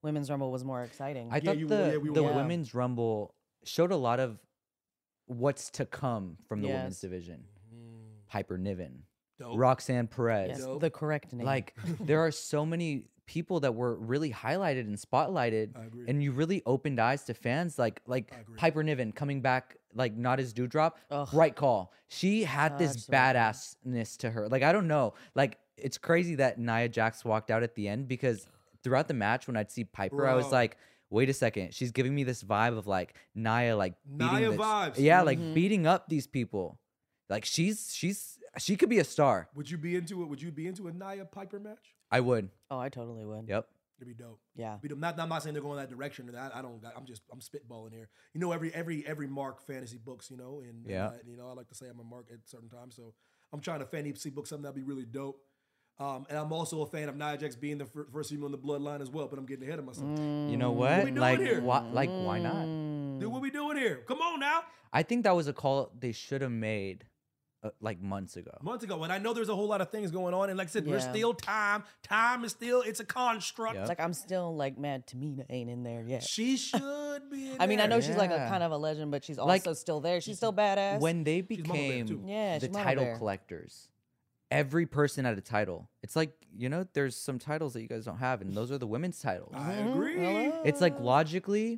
Women's Rumble was more exciting. I thought we the were wrong. women's rumble showed a lot of what's to come from the women's Yes. division. Piper Niven, Dope. Roxanne Perez. yes, the correct name. Like there are so many people that were really highlighted and spotlighted, I agree. and you really opened eyes to fans. Like agree. Piper Niven coming back, like not as Dewdrop. Ugh. Right call. She had this Absolutely. badassness to her. Like I don't know. Like it's crazy that Nia Jax walked out at the end because throughout the match when I'd see Piper, I was Bro. like, wait a second, she's giving me this vibe of like Nia, like beating Nia this- vibes. Yeah, like beating up these people. Like she could be a star. Would you be into it? Would you be into a Nia Piper match? I would. oh, I totally would. Yep. It'd be dope. Yeah. Be dope. I'm not saying they're going that direction. I'm spitballing here. You know, every Mark fantasy books. You know, and Yeah. I like to say I'm a Mark at certain times. So I'm trying to fantasy book something that'd be really dope. And I'm also a fan of Nia Jax being the first female in the bloodline as well. But I'm getting ahead of myself. You know what? we doing Like, here? why not? Dude, what we doing here? Come on now. I think that was a call they should have made like months ago. Months ago, and I know there's a whole lot of things going on, and like I said, there's Yeah. still time. Time is still, it's a construct. Yep. It's like I'm still like mad Tamina ain't in there yet. She should be in I mean, I know there. she's like a Yeah. kind of a legend, but she's Like, also still there. She's still badass. When they She's Mama Bear, became too. Yeah, the she's Mama title Bear. collectors, every person had a title. It's like, there's some titles that you guys don't have, and those are the women's titles. I agree. It's like logically,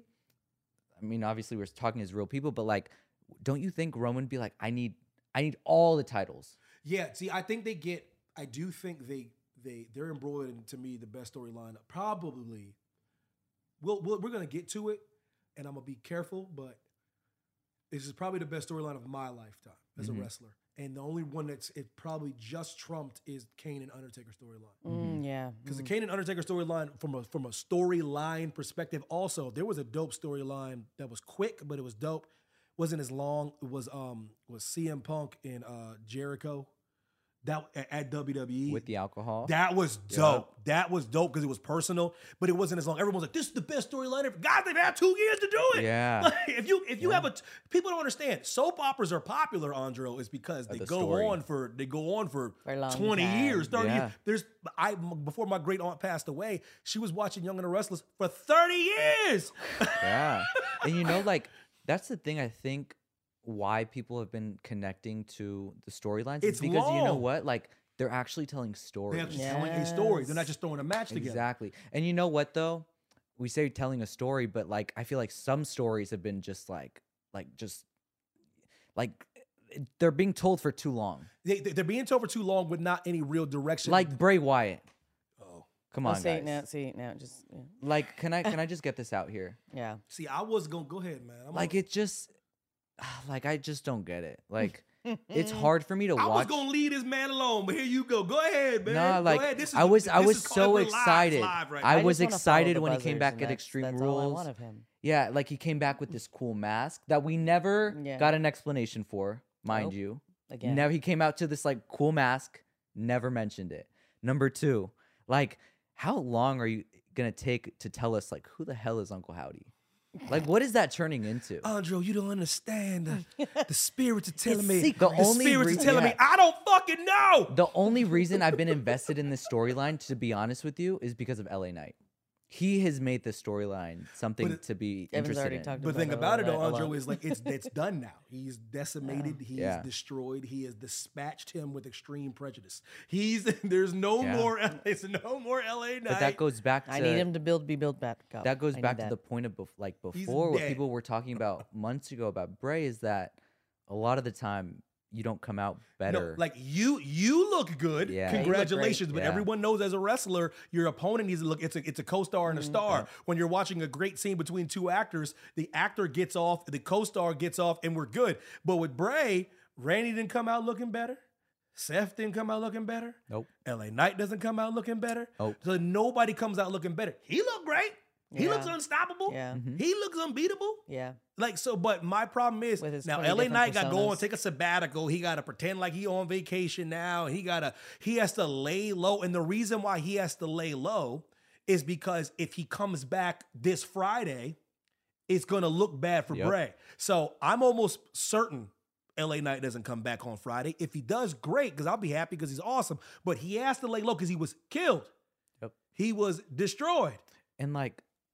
I mean, obviously we're talking as real people, but like, don't you think Roman would be like, I need all the titles? Yeah, see, I think I do think they're embroiled in, to me, the best storyline. Probably, we're gonna get to it, and I'm gonna be careful, but this is probably the best storyline of my lifetime as a wrestler. And the only one it probably just trumped is Kane and Undertaker storyline. Yeah. Because the Kane and Undertaker storyline, from a storyline perspective, also there was a dope storyline that was quick, but it was dope. Wasn't as long. It was CM Punk and Jericho that at WWE With the alcohol. That was dope. That was dope because it was personal, but it wasn't as long. Everyone's like, "This is the best storyline ever." Guys, they've had 2 years to do it. Yeah. Like, if you have people don't understand. Soap operas are popular, Andro, is because they the go story. on for For a long 20 time. years, 30 Yeah. years. Before my great aunt passed away, she was watching Young and the Restless for 30 years. Yeah. And like, that's the thing I think why people have been connecting to the storylines. It's is because you know long. what? Like, they're actually telling stories. They're actually telling a story. They're not just throwing a match together. Exactly. And you know what though? We say telling a story, but like I feel like some stories have been just like they're being told for too long. They're being told for too long with not any real direction. Like Bray Wyatt. Oh. Come Oh, on, see guys. now, just yeah. Like, can I just get this out here? yeah. See, I was going to go ahead, man. It just like I just don't get it. Like it's hard for me to I was watch. going to leave this man alone, but here you go. Go ahead, man. No, Go like ahead. This is, I was this is so we're live excited. right I now. was just wanna follow excited the when he came buzzers, back and at that's Extreme all I Rules. want of him. Yeah, like he came back with this cool mask that we never Yeah. got an explanation for, mind Nope. you. Again. Never he came out to this like cool mask, never mentioned it. Number 2, like how long are you gonna take to tell us like who the hell is Uncle Howdy? Like what is that turning into? Andro, you don't understand. The spirits are telling me. secret. The The only spirits are telling me. yeah. I don't fucking know. The only reason I've been invested in this storyline, to be honest with you, is because of LA Knight. He has made this storyline something But to be Evan's interested already in. talked But the thing about it, though, a lot. Andro, is like it's done now. He's decimated. He's Yeah. destroyed. He has dispatched him with extreme prejudice. There's no Yeah. more. It's no more LA Knight. But that goes back to I need him to be built back up. that goes I need back to that. the point of He's before what dead. people were talking about months ago about Bray is that a lot of the time you don't come out better. No, like you look good. Yeah. Congratulations. But Yeah. everyone knows as a wrestler, your opponent needs to look. It's a co-star and a star. Yeah. When you're watching a great scene between two actors, the actor gets off, the co-star gets off, and we're good. But with Bray, Randy didn't come out looking better. Seth didn't come out looking better. Nope. LA Knight doesn't come out looking better. Nope. So nobody comes out looking better. He looked great. He Yeah. looks unstoppable. Yeah. He looks unbeatable. Yeah. Like so, but my problem is With his now 20 LA different Knight got to go and personas. take a sabbatical. He got to pretend like he on vacation now. He has to lay low. And the reason why he has to lay low is because if he comes back this Friday, it's gonna look bad for Yep. Bray. So I'm almost certain LA Knight doesn't come back on Friday. If he does, great, because I'll be happy because he's awesome. But he has to lay low because he was killed. Yep. He was destroyed. And like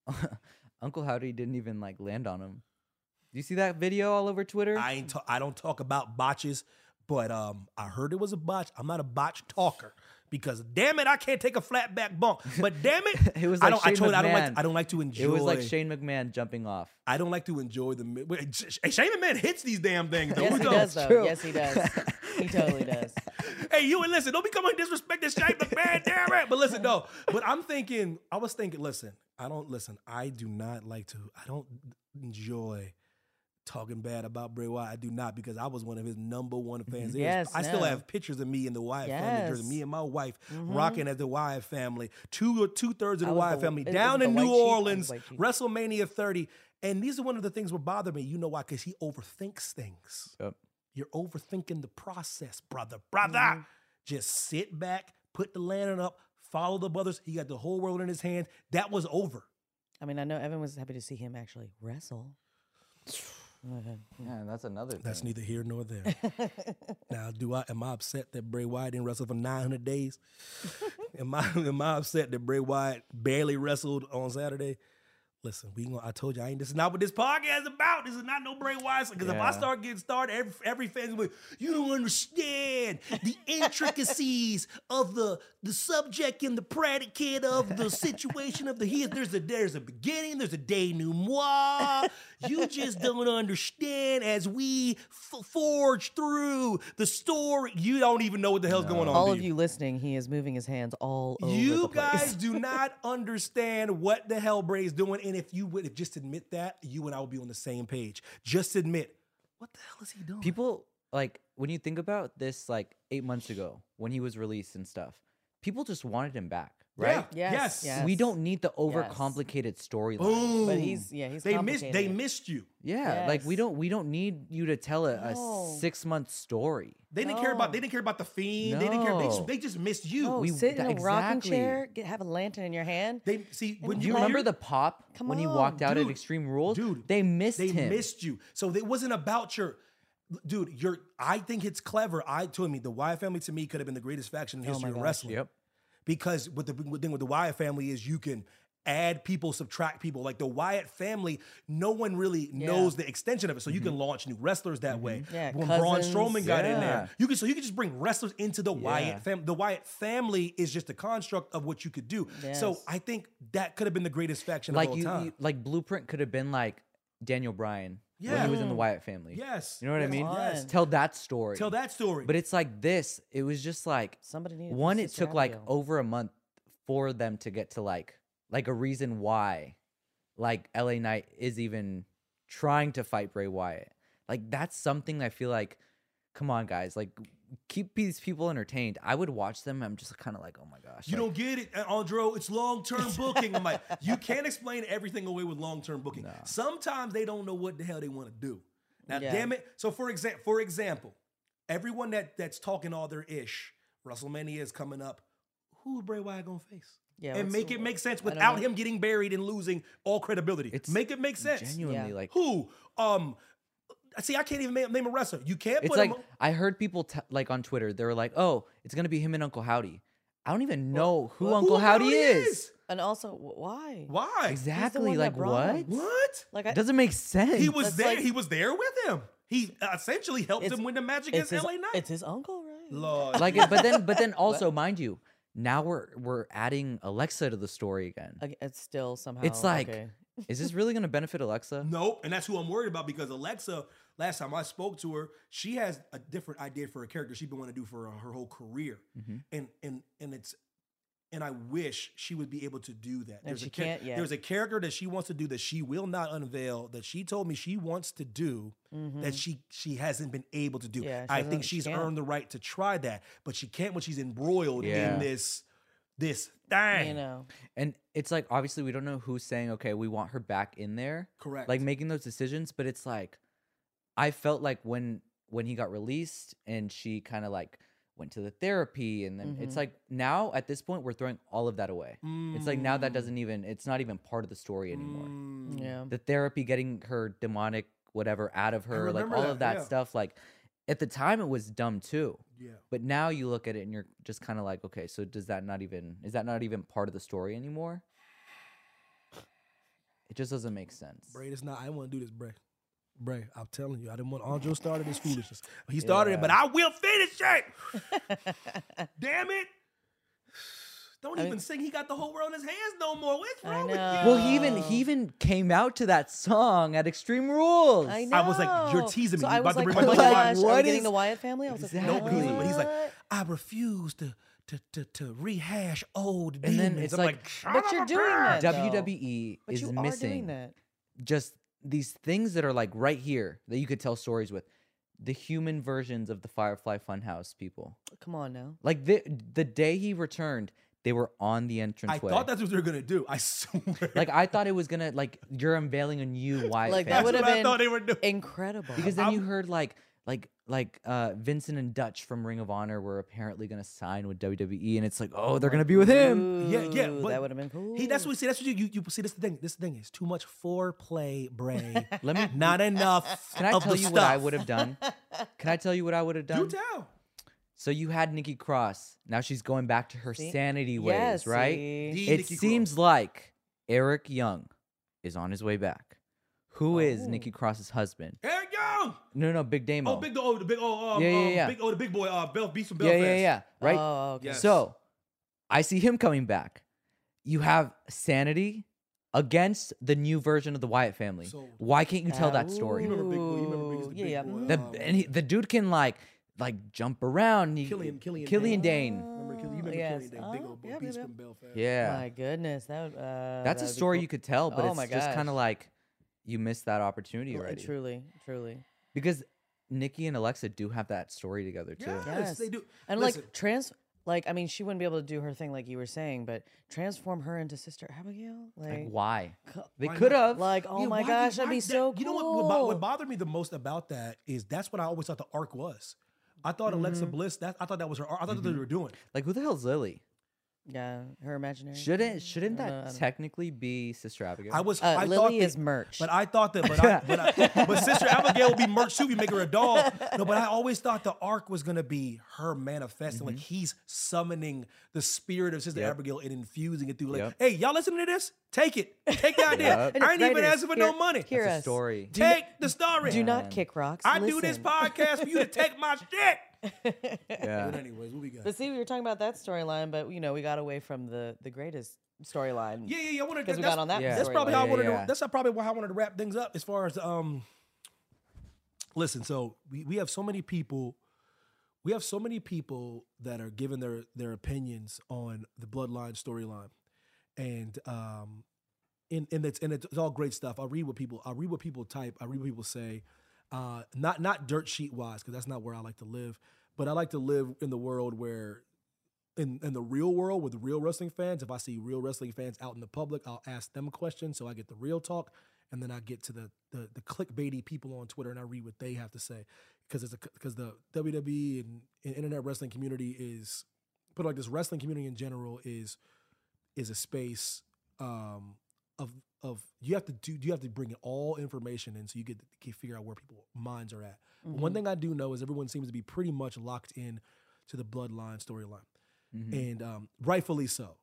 Uncle Howdy didn't even like land on him. Do you see that video all over Twitter? I don't talk about botches, but I heard it was a botch. I'm not a botch talker because damn it, I can't take a flat back bump. But damn it, It was like I McMahon. don't like to enjoy. It was like Shane McMahon jumping off. I don't like to enjoy the. Wait, Shane McMahon hits these damn things. Though. Yes, Who he knows? does, though. True. Yes, he does. He totally does. Hey, you and listen, don't become a disrespect this Shane McMahon, damn it. But listen, no. But I was thinking, listen, I do not like to, I don't enjoy talking bad about Bray Wyatt. I do not, because I was one of his number one fans. I still have pictures of me in the Wyatt family jersey, me and my wife rocking as the Wyatt family, two-thirds of the Wyatt family, down in New Orleans, WrestleMania 30. And these are one of the things that bother me. You know why? Because he overthinks things. Yep. You're overthinking the process, brother. Brother, just sit back, put the lantern up, follow the brothers. He got the whole world in his hands. That was over. I mean, I know Evan was happy to see him actually wrestle. Yeah, that's another thing. That's neither here nor there. Now, am I upset that Bray Wyatt didn't wrestle for 900 days? Am I upset that Bray Wyatt barely wrestled on Saturday? Listen, I told you, this is not what this podcast is about. This is not no Bray Wyatt. Because if I start getting started, every fan's going to be, you don't understand the intricacies of the subject and the predicate of the situation of the there's a beginning, there's a denouement. You just don't understand as we forge through the story. You don't even know what the hell's going on. All of you listening, he is moving his hands all over You the place. guys do not understand what the hell Bray's doing. And if you would just admit that, you and I would be on the same page. Just admit, what the hell is he doing? People, like, when you think about this, like, 8 months ago, when he was released and stuff, people just wanted him back, right? Yeah. Yes. We don't need the overcomplicated storyline. Boom. But he's complicated. They missed you. Yeah, like we Yes. don't need you to tell a No. 6-month story. They didn't care about the Fiend. They didn't care. No. They just missed you. No, We- sit in a rocking exactly. chair, have a lantern in your hand. They see when Do you remember the pop Come when he on, walked out at dude, Extreme Rules? dude, They missed They him. missed you. So it wasn't about I think it's clever. The Wyatt family to me could have been the greatest faction in history of wrestling. Yep. Because what the thing with the Wyatt family is you can add people, subtract people. Like the Wyatt family, no one really knows the extension of it. So you can launch new wrestlers that way. Yeah, when Braun cousins. Strowman got in Yeah. there, you can just bring wrestlers into the Yeah. Wyatt family. The Wyatt family is just a construct of what you could do. So Yes. I think that could have been the greatest faction Like of all you, time. like Blueprint could have been like Daniel Bryan when Yeah. he was in the Wyatt family. Yes. You know what I mean? Yes. Tell that story. Tell that story. But it's like this. It was just like Somebody needed one. to It Sister took like Abigail. over a month for them to get to like a reason why, like LA Knight is even trying to fight Bray Wyatt. Like that's something I feel like. Come on, guys! Like keep these people entertained. I would watch them. I'm just kind of like, oh my gosh. You like, don't get it, Andro. It's long-term booking. I'm like, you can't explain everything away with long-term booking. Sometimes they don't know what the hell they want to do. Now, Yeah. damn it. So, for example, everyone that's talking all their ish, WrestleMania is coming up. Who's Bray Wyatt gonna face? Yeah, and what's make the- it make sense I don't without know. him getting buried and losing all credibility. Make it make sense. genuinely Yeah. like. Who? See, I can't even name a wrestler. You can't It's put like him. I heard people like on Twitter. They were like, "Oh, it's gonna be him and Uncle Howdy." I don't even know who Uncle Howdy is. And also, why? Why? Exactly. one that Like brought what? him. What? Like It doesn't make sense. He was That's there. like- He was there with him. He essentially helped him win the match against LA Knight. It's his uncle, right? Lord. like, but then also, mind you, now we're adding Alexa to the story again. It's still somehow. It's like, okay. is this really gonna benefit Alexa? Nope, and that's who I'm worried about because Alexa, last time I spoke to her, she has a different idea for a character she's been wanting to do for her whole career, and I wish she would be able to do that. And she can't yet. There's a character that she wants to do that she will not unveil that she told me she wants to do that she hasn't been able to do. Yeah, she I doesn't- think she she's can't. earned the right to try that, but she can't when she's embroiled Yeah. in this thing. You know. And it's like obviously we don't know who's saying okay, we want her back in there. Correct. Like making those decisions, but it's like I felt like when he got released and she kind of like went to the therapy and then it's like now at this point we're throwing all of that away. It's like now that doesn't even it's not even part of the story anymore. Yeah. The therapy getting her demonic whatever out of her, like remember all that, of that yeah. stuff like at the time it was dumb too. Yeah. But now you look at it and you're just kind of like, okay, so is that not even part of the story anymore? It just doesn't make sense. Bray, it's not. I didn't want to do this, Bray. Bray, I'm telling you, I didn't want Andre started this foolishness. He started it, but I will finish it. Damn it. Don't even sing. He got the whole world in his hands no more. What's wrong with you? Well, he even came out to that song at Extreme Rules. I know. I was like, you're teasing me. So You I about was to like, bring oh my my dog gosh, in? are we What getting is- the Wyatt family? I was Exactly. like, No, but he's like, what? I refuse to rehash old And demons. then it's I'm like, But you're doing that, though. WWE But is you are doing missing that. just these things that are like right here that you could tell stories with. The human versions of the Firefly Funhouse people. Come on now. Like the day he returned, they were on the I entranceway. thought that's what they were gonna do. I swear. Like I thought it was gonna like you're unveiling a new Wyatt Like family. that would have what I been thought they were doing. incredible. Because then you heard like Vincent and Dutch from Ring of Honor were apparently gonna sign with WWE, and it's like, oh, they're gonna be with him. Yeah, Ooh, but that would have been cool. That's what you see. This the thing. This thing is too much foreplay, Bray. Let me. Not enough. Can I of tell the you stuff. what I would have done? Can I tell you what I would have done? You tell. So you had Nikki Cross. Now she's going back to her sanity ways, Yes, right? see? The It Nikki seems Cross. like Eric Young is on his way back. Who is Oh. Nikki Cross's husband? Eric Young. No, Big Damo. The big Yeah. the big boy, Beast from yeah, Belfast. yeah, right? Oh, okay. Yes. So I see him coming back. You have sanity against the new version of the Wyatt family. So- Why can't you tell that story? You remember Big Boy? You remember Big as the big Yeah. boy? The dude can like jump around. Killian Killian Dane. Remember Killian? You remember Yes. Killian? Big old Yeah, Beast yeah. from Belfast. Yeah. My goodness, that That's a that'd be story cool. you could tell, but Oh it's my just kind of gosh. like you missed that opportunity Well, already. Truly. Because Nikki and Alexa do have that story together too. Yes, Yes. they do. And Listen, I mean, she wouldn't be able to do her thing like you were saying, but transform her into Sister Abigail, Like why? They why could not? have. like oh yeah, my why- gosh, why that'd be that- so cool. You know what bothered me the most about that is that's what I always thought the arc was. I thought Alexa Mm-hmm. Bliss. I thought that was her arc. I thought that's what they were doing. Like who the hell's Lily? Yeah, her imaginary. Shouldn't I that don't know. technically be Sister Abigail? I thought Lily that- is merch. But I thought that, but Sister Abigail would be merch too. You make her a doll. No, but I always thought the arc was gonna be her manifesting, like he's summoning the spirit of Sister Yep. Abigail and infusing it through. Like, Yep. hey, y'all listening to this? Take it. Take the idea. Yep. And I ain't even writers, asking for no money. Hear That's a us. story. Take the story. Do not kick rocks. I do this listen. podcast for you to take my shit. Yeah. But anyways, what we got? But see, we were talking about that storyline, but we got away from the greatest storyline. Yeah. I wanted Because we got on that. Yeah. That's probably how I Yeah, wanted yeah. to. That's probably how I wanted to wrap things up. As far as listen. So we have so many people. We have so many people that are giving their opinions on the Bloodline storyline, and it's all great stuff. I'll read what people type. I read what people say. Not dirt sheet wise, because that's not where I like to live. But I like to live in the world where, in the real world with real wrestling fans. If I see real wrestling fans out in the public, I'll ask them questions so I get the real talk, and then I get to the clickbaity people on Twitter and I read what they have to say. Because the WWE and internet wrestling community is put it like this, wrestling community in general is a space of you have to bring all information in so you get to figure out where people's minds are at. Mm-hmm. One thing I do know is everyone seems to be pretty much locked in to the Bloodline storyline, and rightfully so.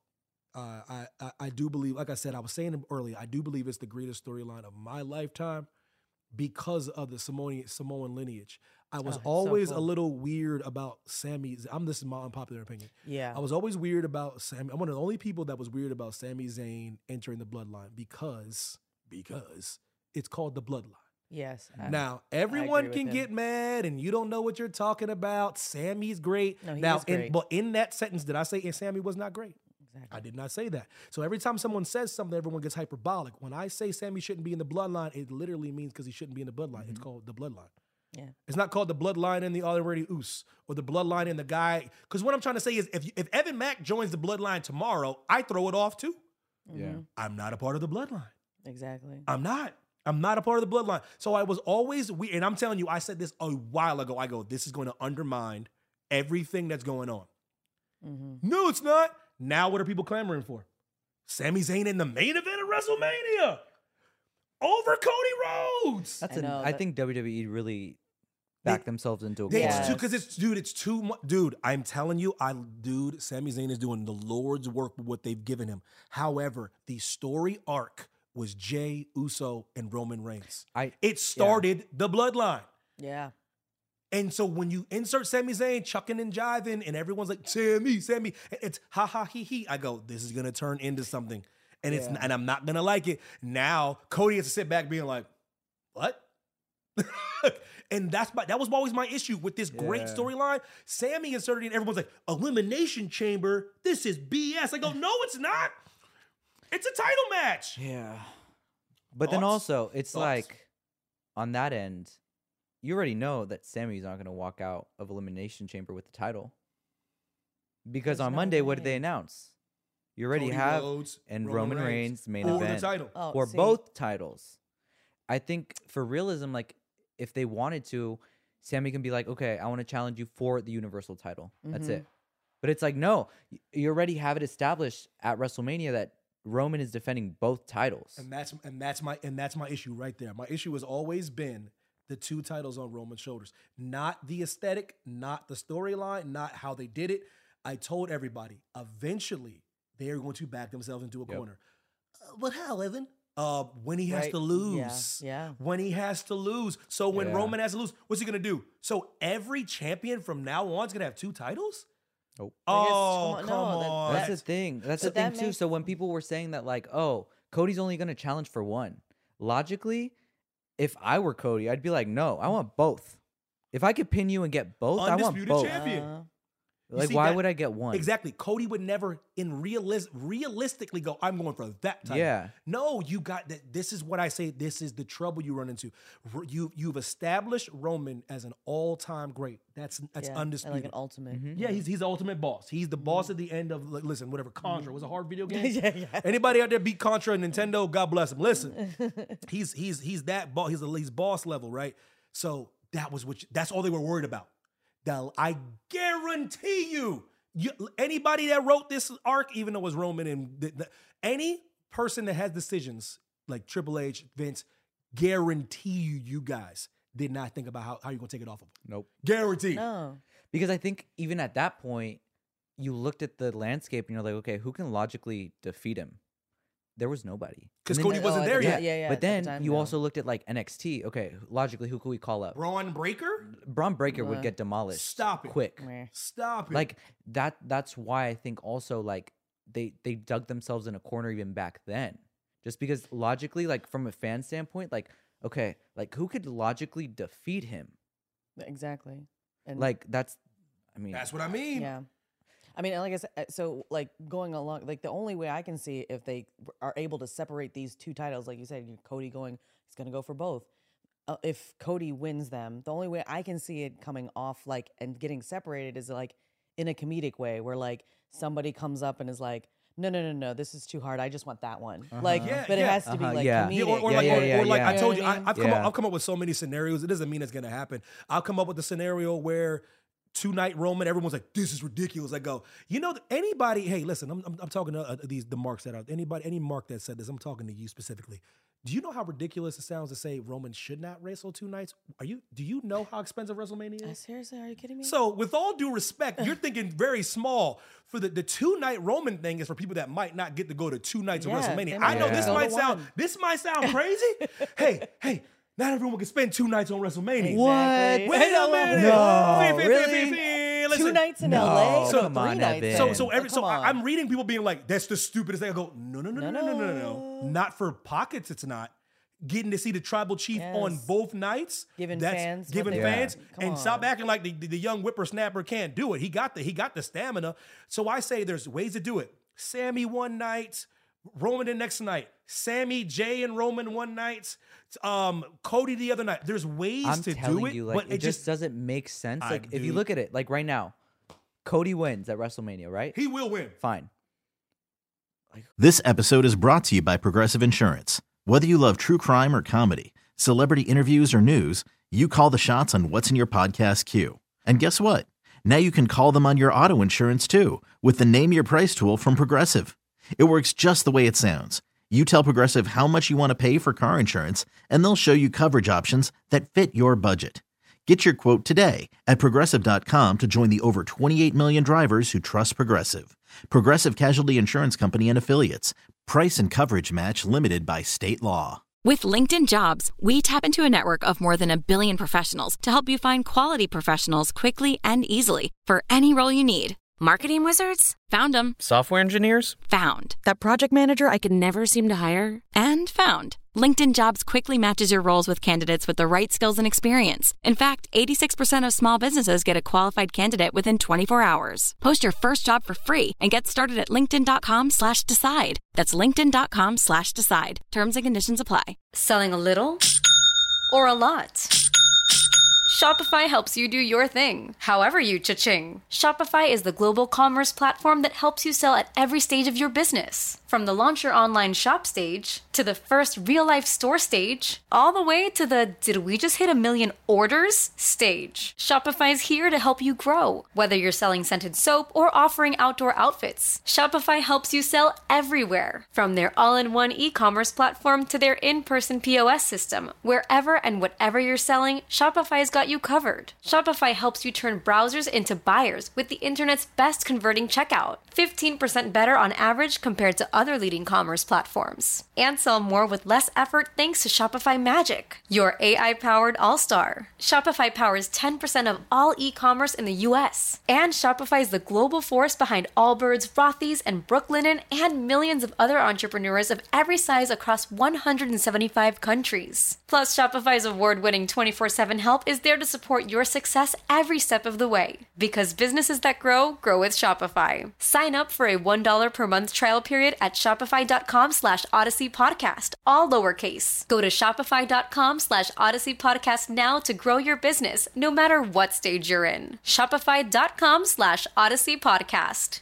I do believe, like I said, I was saying earlier, I do believe it's the greatest storyline of my lifetime because of the Samoan lineage. I was Oh, so always a cool. little weird about Sami. This is my unpopular opinion. Yeah. I was always weird about Sami. I'm one of the only people that was weird about Sami Zayn entering the Bloodline because it's called the Bloodline. Yes. Now, everyone with can him. get mad and you don't know what you're talking about. Sammy's great. No, he now, is great. but in that sentence, did I say Sammy was not great? Exactly. I did not say that. So every time someone says something, everyone gets hyperbolic. When I say Sammy shouldn't be in the Bloodline, it literally means because he shouldn't be in the Bloodline. It's called the Bloodline. Yeah. It's not called the Bloodline in the already Oos or the Bloodline in the guy. Because what I'm trying to say is if Evan Mack joins the Bloodline tomorrow, I throw it off too. Yeah. I'm not a part of the Bloodline. Exactly. I'm not a part of the Bloodline. So I was always weird. And I'm telling you, I said this a while ago. I go, this is going to undermine everything that's going on. No, it's not. Now what are people clamoring for? Sami Zayn in the main event of WrestleMania over Cody Rhodes. That's I know, I that- think WWE really backed themselves into a It's corner. Yes. too because it's too much. Dude, I'm telling you, Sami Zayn is doing the Lord's work with what they've given him. However, the story arc was Jey Uso and Roman Reigns. I It started the bloodline. Yeah. And so when you insert Sami Zayn chucking and jiving and everyone's like, Sammy, it's ha ha he he. I go, this is gonna turn into something. And and I'm not gonna like it. Now Cody has to sit back being like, what? And that was always my issue with this great storyline. Sammy inserted in, everyone's like, Elimination Chamber, this is BS. I go, no, it's not. It's a title match. Yeah. But then Thoughts? also, it's Thoughts? like, on that end, you already know that Sammy's not going to walk out of Elimination Chamber with the title. Because There's on no Monday, what did way. they announce? You already Cody have Rhodes, and Roman Reigns main for event the title. Oh, for see. both titles. I think for realism, like, if they wanted to, Sammy can be like, okay, I want to challenge you for the Universal title. That's it. But it's like, no, you already have it established at WrestleMania that Roman is defending both titles. And that's my issue right there. My issue has always been the two titles on Roman's shoulders. Not the aesthetic, not the storyline, not how they did it. I told everybody, eventually they are going to back themselves into a corner. But how, Evan? When he has Right. to lose. Yeah. When he has to lose. So when Yeah. Roman has to lose, what's he going to do? So every champion from now on is going to have two titles? Nope. Oh, come come on, no, on. That's the thing. That's the But thing that too. makes- So when people were saying that, like, oh, Cody's only gonna challenge for one, logically, if I were Cody, I'd be like, no, I want both. If I could pin you and get both, I want Undisputed both. champion. You Like, see why that- would I get one? Exactly. Cody would never realistically go, I'm going for that title. Yeah. No, you got that. This is what I say. This is the trouble you run into. You've established Roman as an all-time great. That's Yeah, and undisputed. like an ultimate. Yeah, he's the ultimate boss. He's the boss at the end of, like, listen, whatever, Contra was a hard video game. Yeah. Anybody out there beat Contra and Nintendo, God bless him. Listen, he's that boss. He's boss level, right? So that's all they were worried about. Now, I guarantee you, anybody that wrote this arc, even though it was Roman and any person that has decisions like Triple H, Vince, guarantee you guys did not think about how you're gonna take it off of them. Nope. Guarantee. No. Because I think even at that point, you looked at the landscape and you're like, okay, who can logically defeat him? There was nobody. Because And then- Cody wasn't at there the yet. time- Yeah. but at the then time, you no. also looked at like NXT. Okay, logically, who could we call up? Braun Breaker? Braun Breaker would get demolished. Stop it. Quick. Meh. Stop it. Like that's why I think also like they dug themselves in a corner even back then. Just because logically, like from a fan standpoint, like, okay, like who could logically defeat him? Exactly. And Like that's I mean that's what I mean. yeah. I mean, like I said, so like going along, like the only way I can see if they are able to separate these two titles, like you said, Cody he's going to go for both. If Cody wins them, the only way I can see it coming off like and getting separated is like in a comedic way where like somebody comes up and is like, no, this is too hard. I just want that one. Like, Yeah, but it yeah. has to be like Yeah. comedic. Yeah, or Yeah, like, yeah, or yeah, like yeah. I told you, You know what I mean? I've come up with so many scenarios. It doesn't mean it's gonna happen. I'll come up with a scenario where two-night Roman, everyone's like, "This is ridiculous." I go, anybody? Hey, listen, I'm talking to the marks that are any mark that said this. I'm talking to you specifically. Do you know how ridiculous it sounds to say Roman should not wrestle 2 nights? Do you know how expensive WrestleMania is? Seriously, are you kidding me? So, with all due respect, you're thinking very small. For the 2-night Roman thing is for people that might not get to go to 2 nights of Yeah, WrestleMania. they I might know have this to go might to sound one. crazy. hey, not everyone can spend 2 nights on WrestleMania. Exactly. Wait a minute. No, Really? Listen. 2 nights in LA? So- Or come 3 on, nights? Evan. So Come on. I'm reading people being like, "That's the stupidest thing." I go, no. Not for pockets. It's not. Getting to see the tribal chief on Yes. both nights, Giving that's fans what giving they fans, want. Come and on. stop acting like the young whippersnapper can't do it. He got the stamina. So I say there's ways to do it. Sammy one night, Roman the next night, Sammy, Jay, and Roman one night, Cody the other night. There's ways I'm to telling do it, you, like but it just doesn't make sense. I Like if you do. look at it, like right now, Cody wins at WrestleMania, right? he will win. Fine. This episode is brought to you by Progressive Insurance. Whether you love true crime or comedy, celebrity interviews or news, you call the shots on what's in your podcast queue. And guess what? Now you can call them on your auto insurance too with the Name Your Price tool from Progressive. It works just the way it sounds. You tell Progressive how much you want to pay for car insurance, and they'll show you coverage options that fit your budget. Get your quote today at Progressive.com to join the over 28 million drivers who trust Progressive. Progressive Casualty Insurance Company and Affiliates. Price and coverage match limited by state law. With LinkedIn Jobs, we tap into a network of more than 1 billion professionals to help you find quality professionals quickly and easily for any role you need. Marketing wizards? Found them. Software engineers? Found. That project manager I could never seem to hire? And found. LinkedIn Jobs quickly matches your roles with candidates with the right skills and experience. In fact, 86% of small businesses get a qualified candidate within 24 hours. Post your first job for free and get started at linkedin.com/decide. That's linkedin.com/decide. Terms and conditions apply. Selling a little or a lot? Shopify helps you do your thing, however you cha-ching. Shopify is the global commerce platform that helps you sell at every stage of your business. From the launch your online shop stage, to the first real-life store stage, all the way to the did we just hit 1 million orders stage. Shopify's here to help you grow. Whether you're selling scented soap or offering outdoor outfits, Shopify helps you sell everywhere. From their all-in-one e-commerce platform to their in-person POS system, wherever and whatever you're selling, Shopify's got you covered. Shopify helps you turn browsers into buyers with the internet's best converting checkout. 15% better on average compared to other leading commerce platforms. And sell more with less effort thanks to Shopify Magic, your AI-powered all-star. Shopify powers 10% of all e-commerce in the US. And Shopify is the global force behind Allbirds, Rothy's, and Brooklinen, and millions of other entrepreneurs of every size across 175 countries. Plus, Shopify's award-winning 24/7 help is there to support your success every step of the way. Because businesses that grow, grow with Shopify. Sign up for a $1 per month trial period at shopify.com/Odyssey Podcast, all lowercase. Go to shopify.com/Odyssey Podcast now to grow your business, no matter what stage you're in. Shopify.com/Odyssey Podcast.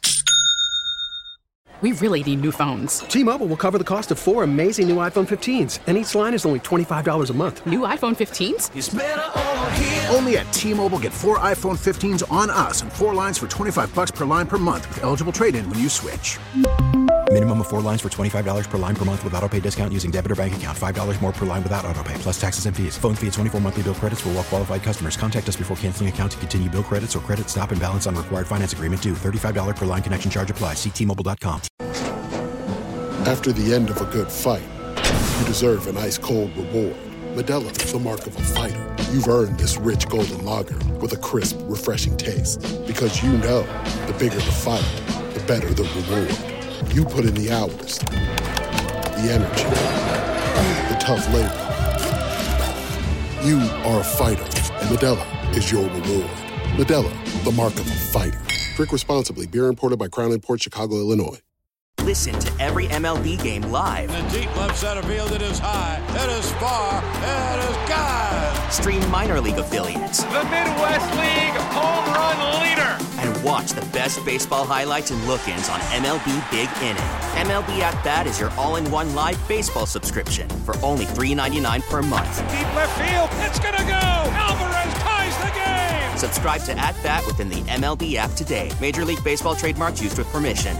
We really need new phones. T-Mobile will cover the cost of 4 amazing new iPhone 15s, and each line is only $25 a month. New iPhone 15s? It's better over here. Only at T-Mobile, get 4 iPhone 15s on us and 4 lines for $25 per line per month with eligible trade-in when you switch. Minimum of 4 lines for $25 per line per month with autopay discount using debit or bank account. $5 more per line without autopay, plus taxes and fees. Phone fee at 24 monthly bill credits for well-qualified customers. Contact us before canceling account to continue bill credits or credit stop and balance on required finance agreement due. $35 per line connection charge applies. See T-Mobile.com. After the end of a good fight, you deserve an ice-cold reward. Modelo is the mark of a fighter. You've earned this rich golden lager with a crisp, refreshing taste. Because you know, the bigger the fight, the better the reward. You put in the hours, the energy, the tough labor. You are a fighter, and Modelo is your reward. Modelo, the mark of a fighter. Drink responsibly. Beer imported by Crown Imports, Chicago, Illinois. Listen to every MLB game live. In the deep left center field, it is high, it is far, it is God. Stream minor league affiliates. The Midwest League home run leader. And watch the best baseball highlights and look-ins on MLB Big Inning. MLB At Bat is your all-in-one live baseball subscription for only $3.99 per month. Deep left field, it's gonna go. Alvarez ties the game. Subscribe to At Bat within the MLB app today. Major League Baseball trademarks used with permission.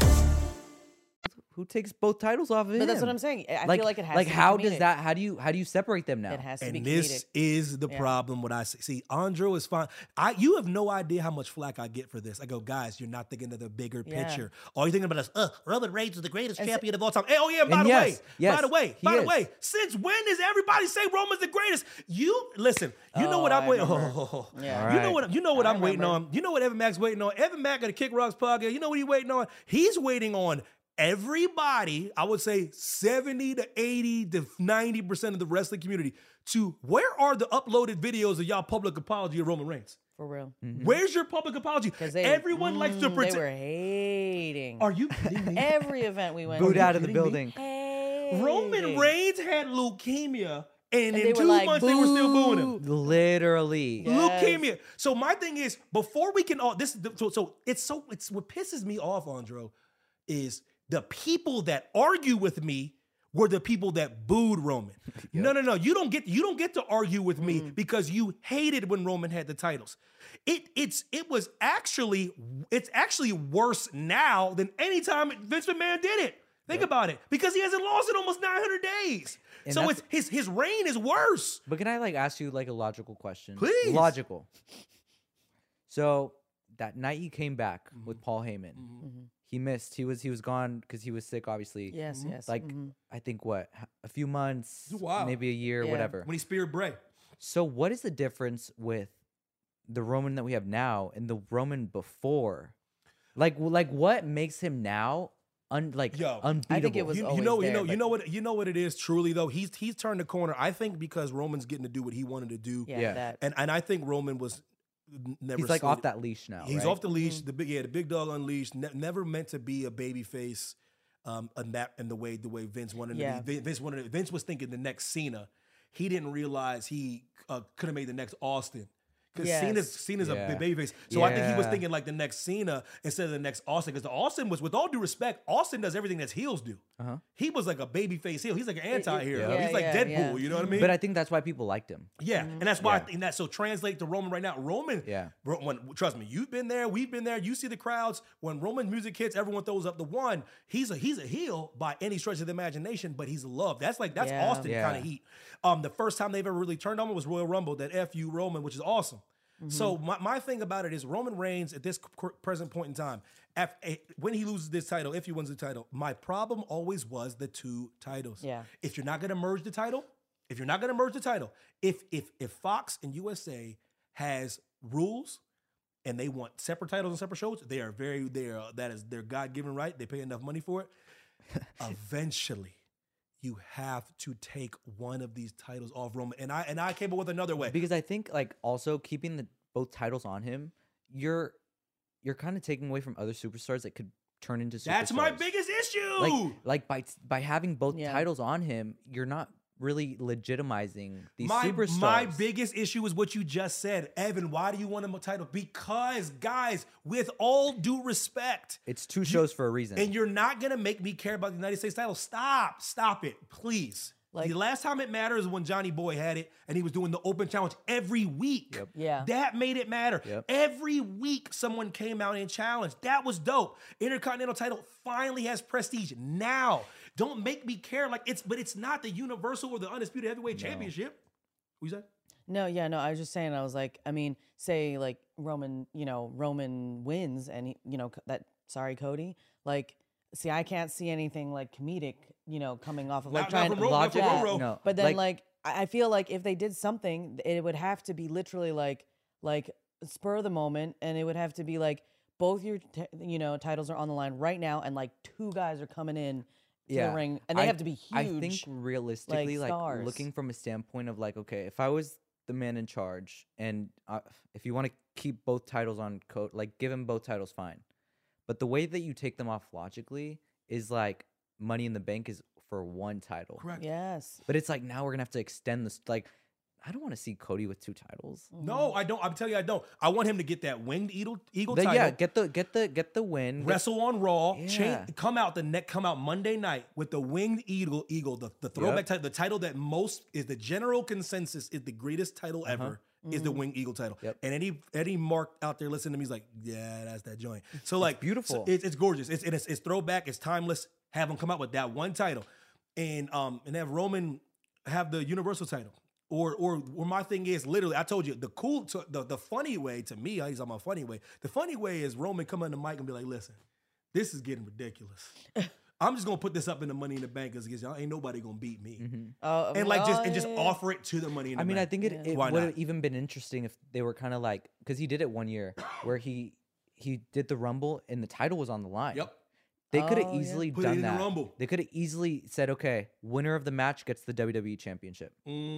Who takes both titles off of him? But that's what I'm saying. I feel like it has to be how comedic. does that? How do you separate them now? It has to and be this comedic. is the problem. What I say. See, Andrew is fine. You have no idea how much flack I get for this. I go, guys, you're not thinking of the bigger picture. All you're thinking about is, Roman Reigns is the greatest champion of all time. Hey, oh yeah, by the way, since when does everybody say Roman's the greatest? You listen. You know what I'm waiting. You know what I'm waiting on. You know what Evan Mack's waiting on. Evan Mack at the Kick Rocks podcast. You know what he's waiting on. He's waiting on everybody, I would say 70 to 80 to 90% of the wrestling community, to where are the uploaded videos of y'all public apology of Roman Reigns? For real. Mm-hmm. Where's your public apology? Everyone likes to pretend. They were hating. Are you kidding me? Every event we went booed to. out of the building. Roman Reigns had leukemia. And in 2 like, months, they were still booing him. Literally. Yes. Leukemia. So my thing is, before we can all it's what pisses me off, Andro, is the people that argue with me were the people that booed Roman. Yep. No. You don't get to argue with me because you hated when Roman had the titles. It's actually worse now than any time Vince McMahon did it. Think about it, because he hasn't lost in almost 900 days. And so his reign is worse. But can I ask you a logical question? Please. Logical. So that night he came back with Paul Heyman. He missed. He was gone because he was sick, obviously. Yes, yes. Like I think a few months, maybe a year, whatever. When he speared Bray. So what is the difference with the Roman that we have now and the Roman before? Like what makes him now unbeatable? I think it was you know what it is truly though. He's turned the corner. I think because Roman's getting to do what he wanted to do. Yeah. And I think Roman was never. He's like off that leash now. He's right? off the leash. The big dog unleashed. Never meant to be a baby face. And the way Vince wanted to be. Vince was thinking the next Cena. He didn't realize he could have made the next Austin. Because Cena's a babyface. So I think he was thinking like the next Cena instead of the next Austin. Because the Austin was, with all due respect, Austin does everything that heels do. He was like a babyface heel. He's like an anti-hero. He's like Deadpool. You know what I mean? But I think that's why people liked him. Yeah. And that's why I think that. So translate to Roman right now. Roman, trust me, you've been there, we've been there. You see the crowds. When Roman music hits, everyone throws up the one. He's a heel by any stretch of the imagination, but he's loved. That's Austin kind of heat. The first time they've ever really turned on him was Royal Rumble, that F.U. Roman, which is awesome. So my thing about it is Roman Reigns at this present point in time, when he loses this title, if he wins the title, my problem always was the two titles. Yeah. If you're not going to merge the title, if Fox and USA has rules and they want separate titles and separate shows, that is their God-given right. They pay enough money for it. Eventually, you have to take one of these titles off Roman. And I came up with another way. Because I think like also keeping both titles on him, you're kind of taking away from other superstars that could turn into superstars. That's my biggest issue. Like by having both titles on him, you're not really legitimizing these superstars. My biggest issue is what you just said. Evan, why do you want him a title? Because, guys, with all due respect, it's two shows for a reason. And you're not going to make me care about the United States title. Stop it, please. The last time it matters is when Johnny Boy had it and he was doing the open challenge every week. Yep. Yeah. That made it matter. Yep. Every week someone came out and challenged. That was dope. Intercontinental title finally has prestige now. Don't make me care but it's not the Universal or the Undisputed Heavyweight Championship. What you say? No, I was just saying, I was like, I mean, say like Roman wins and Cody, like, see, I can't see anything like comedic, coming off of like trying to logic. No. But then I feel like if they did something, it would have to be literally like spur of the moment, and it would have to be like both your titles are on the line right now, and like two guys are coming in to the ring, and they have to be huge. I think realistically, like stars. looking from a standpoint of like, okay, if I was the man in charge, and if you want to keep both titles on Cody, like give him both titles, fine. But the way that you take them off logically is like Money in the Bank is for one title. Correct. Yes. But it's like now we're gonna have to extend this. Like, I don't want to see Cody with two titles. No, I don't. I'm telling you, I don't. I want him to get that winged eagle title. Yeah, get the win. Wrestle on Raw. Come out Monday night with the winged eagle, the throwback title, the title that most is the general consensus is the greatest title ever. Is the winged eagle title. Yep. And any mark out there listening to me is like, yeah, that's that joint. So like, it's beautiful. It's gorgeous. It's throwback. It's timeless. Have them come out with that one title, and have Roman have the Universal title. Or my thing is literally, I told you the funny way to me. He's on my funny way. The funny way is Roman come on the mic and be like, listen, this is getting ridiculous. I'm just gonna put this up in the Money in the Bank because y'all ain't nobody gonna beat me. And just offer it to the Money in the Bank. I think it would have even been interesting if they were kind of like, because he did it one year where he did the Rumble and the title was on the line. Yep. They could have easily Put it done in that. the Rumble. They could have easily said, okay, winner of the match gets the WWE Championship.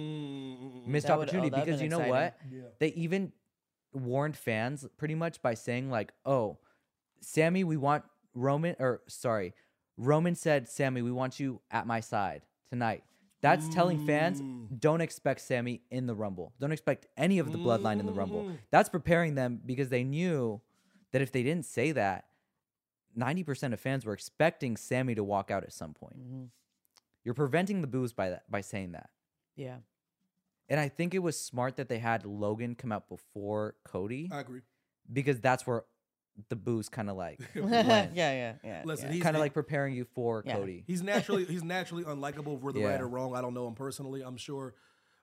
Missed opportunity because you know what? Yeah. They even warned fans pretty much by saying like, oh, Sammy, we want Roman said, Sammy, we want you at my side tonight. That's telling fans, don't expect Sammy in the Rumble. Don't expect any of the bloodline in the Rumble. That's preparing them because they knew that if they didn't say that, 90% of fans were expecting Sammy to walk out at some point. You're preventing the boos by saying that. Yeah. And I think it was smart that they had Logan come out before Cody. I agree. Because that's where the boos kind of like yeah. Listen, kind of like preparing you for Cody. He's naturally unlikable, whether right or wrong. I don't know him personally. I'm sure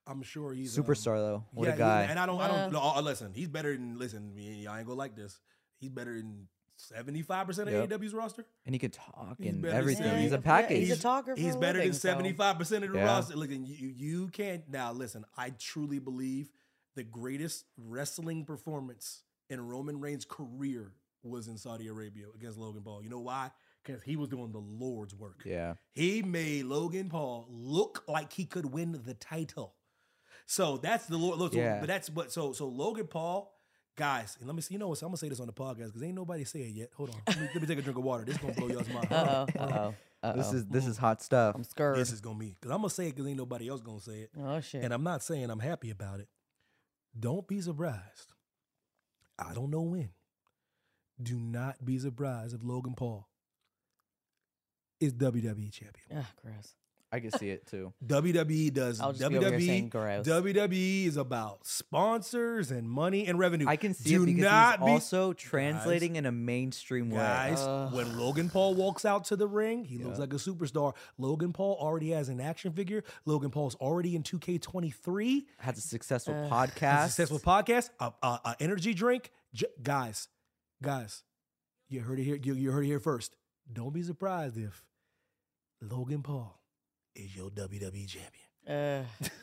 he's superstar though. What a guy. And I don't know. Listen, he's better than. Listen, I ain't gonna like this. He's better than 75% of Yep. AEW's roster. And he can talk He's and better than everything. 70 He's a package. He's a talker for He's a better living, than so- 75% of the Yeah. roster. Look, and you can't now. Listen, I truly believe the greatest wrestling performance in Roman Reigns' career was in Saudi Arabia against Logan Paul. You know why? Because he was doing the Lord's work. Yeah. He made Logan Paul look like he could win the title. So that's the Lord. Look, Yeah. But that's what. So Logan Paul, guys, and let me see. You know what? I'm gonna say this on the podcast because ain't nobody say it yet. Hold on. Let me take a drink of water. This is gonna blow y'all's mind. This is hot stuff. I'm scared. This is gonna be because I'm gonna say it because ain't nobody else gonna say it. Oh shit. And I'm not saying I'm happy about it. Don't be surprised. I don't know when. Do not be surprised if Logan Paul is WWE champion. Ah, gross. I can see it too. WWE does. I'll just be over here saying WWE. gross. WWE is about sponsors and money and revenue. I can see Do it because not he's be- also translating in a mainstream Guys, way. when Logan Paul walks out to the ring, he looks like a superstar. Logan Paul already has an action figure. Logan Paul's already in 2K23. Has a successful Has podcast. a successful podcast, a energy drink. Guys, you heard it here. You heard it here first. Don't be surprised if Logan Paul is your WWE champion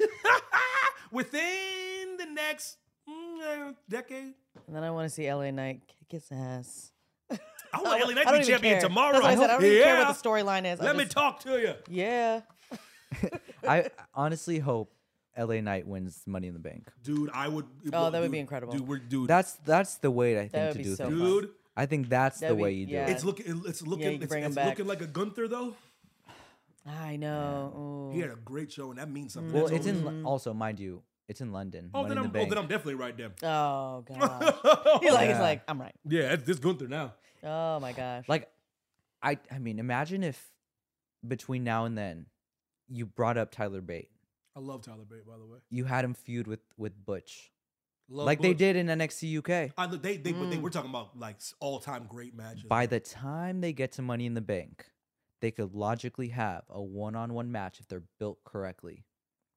within the next decade. And then I want to see LA Knight kick his ass. I want LA Knight I to don't be even champion care. tomorrow. That's what I said. I don't even care Yeah. what the storyline is. Let me talk to you. Yeah. I honestly hope LA Knight wins Money in the Bank. Dude, I would. Oh, that would be incredible. Dude, That's the way I That think would to be do so things. fun. Dude. I think that's the That'd way be- you do yeah. it. It's looking. It's looking. you can bring him it's back. looking like a Gunther though. I know. He had a great show, and that means something. Well, That's it's always- in also, mind you, it's in London. Oh, Money then in the Bank. I'm definitely right then. Oh god. He's Yeah. like, I'm right. Yeah, it's Gunther now. Oh my gosh. Like, I mean, imagine if between now and then you brought up Tyler Bate. I love Tyler Bate, by the way. You had him feud with Butch. Love like they Butch. did in NXT UK. But they were talking about like all time great matches. By the time they get to Money in the Bank, they could logically have a one-on-one match if they're built correctly.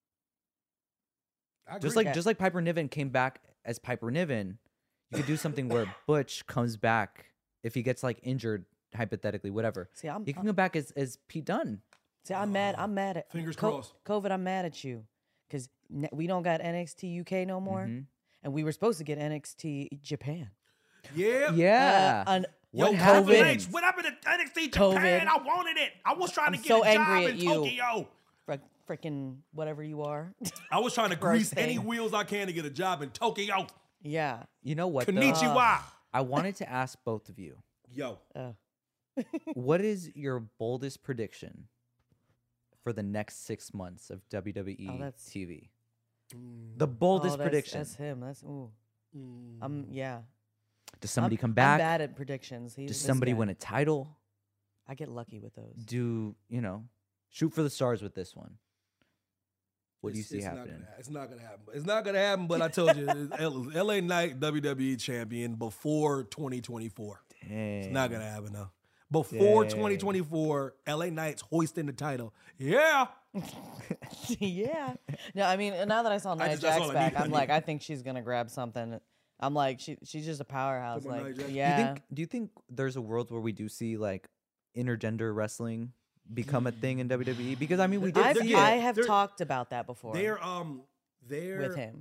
I Just agree. like Piper Niven came back as Piper Niven, you could do something where Butch comes back if he gets like injured, hypothetically, whatever. See, he can come back as Pete Dunne. See, I'm mad. I'm mad at Fingers crossed. COVID, I'm mad at you because we don't got NXT UK no more, Mm-hmm. and we were supposed to get NXT Japan. Yeah. Yeah. Yo, What Triple happened? H, what happened to NXT COVID. Japan? I wanted it. I was trying I'm to get so a job angry in at you. Tokyo. Freaking whatever you are. I was trying to Gross grease thing. any wheels I can to get a job in Tokyo. Yeah. You know what? though? Konnichiwa. I wanted to ask both of you, Yo. what is your boldest prediction for the next 6 months of WWE Oh, that's- TV? The boldest Oh, that's- prediction. That's him. That's ooh. Yeah. Does somebody I'm- come back? I'm bad at predictions. Does somebody win a title? I get lucky with those. Do shoot for the stars with this one? What do you see happening? It's not gonna happen. It's not gonna happen. But I told you, LA Knight WWE champion before 2024. Dang. It's not gonna happen though. Before Dang. 2024, LA Knight's hoisting the title. Yeah. Yeah. No, I mean, now that I saw Nia that's Jax all I back, need. I'm like, I think she's gonna grab something. I'm like, she's just a powerhouse. Come on, Like, Nia Jax. yeah. Do you think there's a world where we do see like intergender wrestling become a thing in WWE? Because I mean, we did. I have talked about that before. They're with him.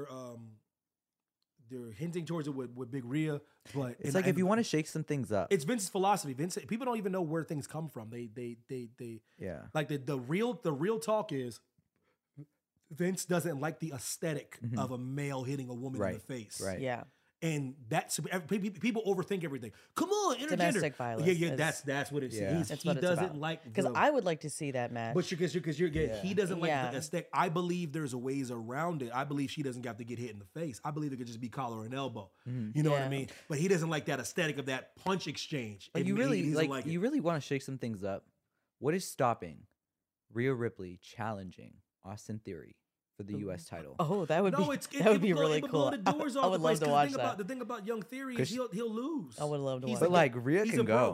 They're hinting towards it with Big Rhea, but It's like if you want to shake some things up. it's Vince's philosophy. Vince, people don't even know where things come from. They Yeah. like the real talk is Vince doesn't like the aesthetic of a male hitting a woman in the face. Right. Yeah. And that's people overthink everything. Come on, intergender. Domestic violence Yeah, is- that's what it's. Yeah. That's He what it's doesn't about. like Because the- I would like to see that match. But because he doesn't like Yeah. the aesthetic. I believe there's a ways around it. I believe she doesn't have to get hit in the face. I believe it could just be collar and elbow. You know what I Yeah. mean? But he doesn't like that aesthetic of that punch exchange. Like It- you he really doesn't like it. you really want to shake some things up. What is stopping Rhea Ripley challenging Austin Theory for the U.S. title? Oh, that would No, be it that would be would blow- really it would cool. blow the doors I off would the place, love to 'cause watch the thing that. the thing about Young Theory is 'Cause he'll lose. I would love to He's watch a- But like Rhea he's can a pro. go.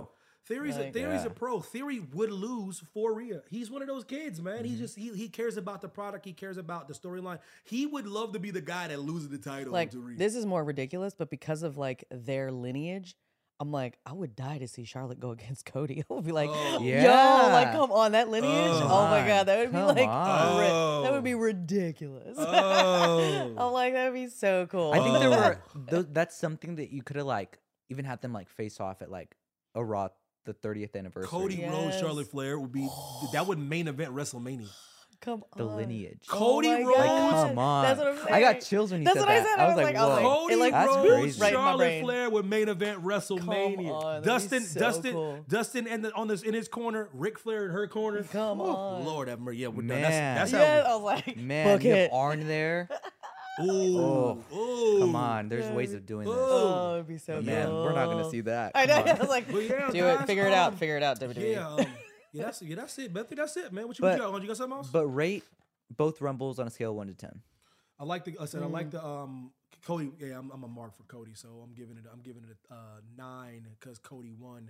Theory's a pro. Theory would lose for Rhea. He's one of those kids, man. He just he cares about the product. He cares about the storyline. He would love to be the guy that loses the title to Rhea. This is more ridiculous, but because of like their lineage, I'm like, I would die to see Charlotte go against Cody. I would be like, yo, like, come on, that lineage. Oh my God, that would be like, that would be ridiculous. I'm like, that would be so cool. I think there were. That's something that you could have like even had them like face off at like a Raw, the 30th anniversary. Cody Rhodes, Charlotte Flair would be that would main event WrestleMania. Come on. The lineage. Cody Rhodes. Like, come on. That's what I'm saying. I got chills when you said that. I was like, whoa. Cody Rhodes, right Charlotte Flair would main event WrestleMania. On, Dustin in his corner, Ric Flair in her corner. Come on. Lord have mercy. Yeah, man. That's how I was like, man, you have Arn there. Ooh. Come on. There's ways of doing this. Oh, it'd be so man, cool. we're not going to see that. I know. Come I on. was like, do it. Figure it out, WWE. Yeah, that's it. Bethany, that's it, man. What you got? You got something else? But rate both Rumbles on a scale of 1 to 10. I like the Cody. Yeah, I'm a mark for Cody, so I'm giving it a 9 because Cody won.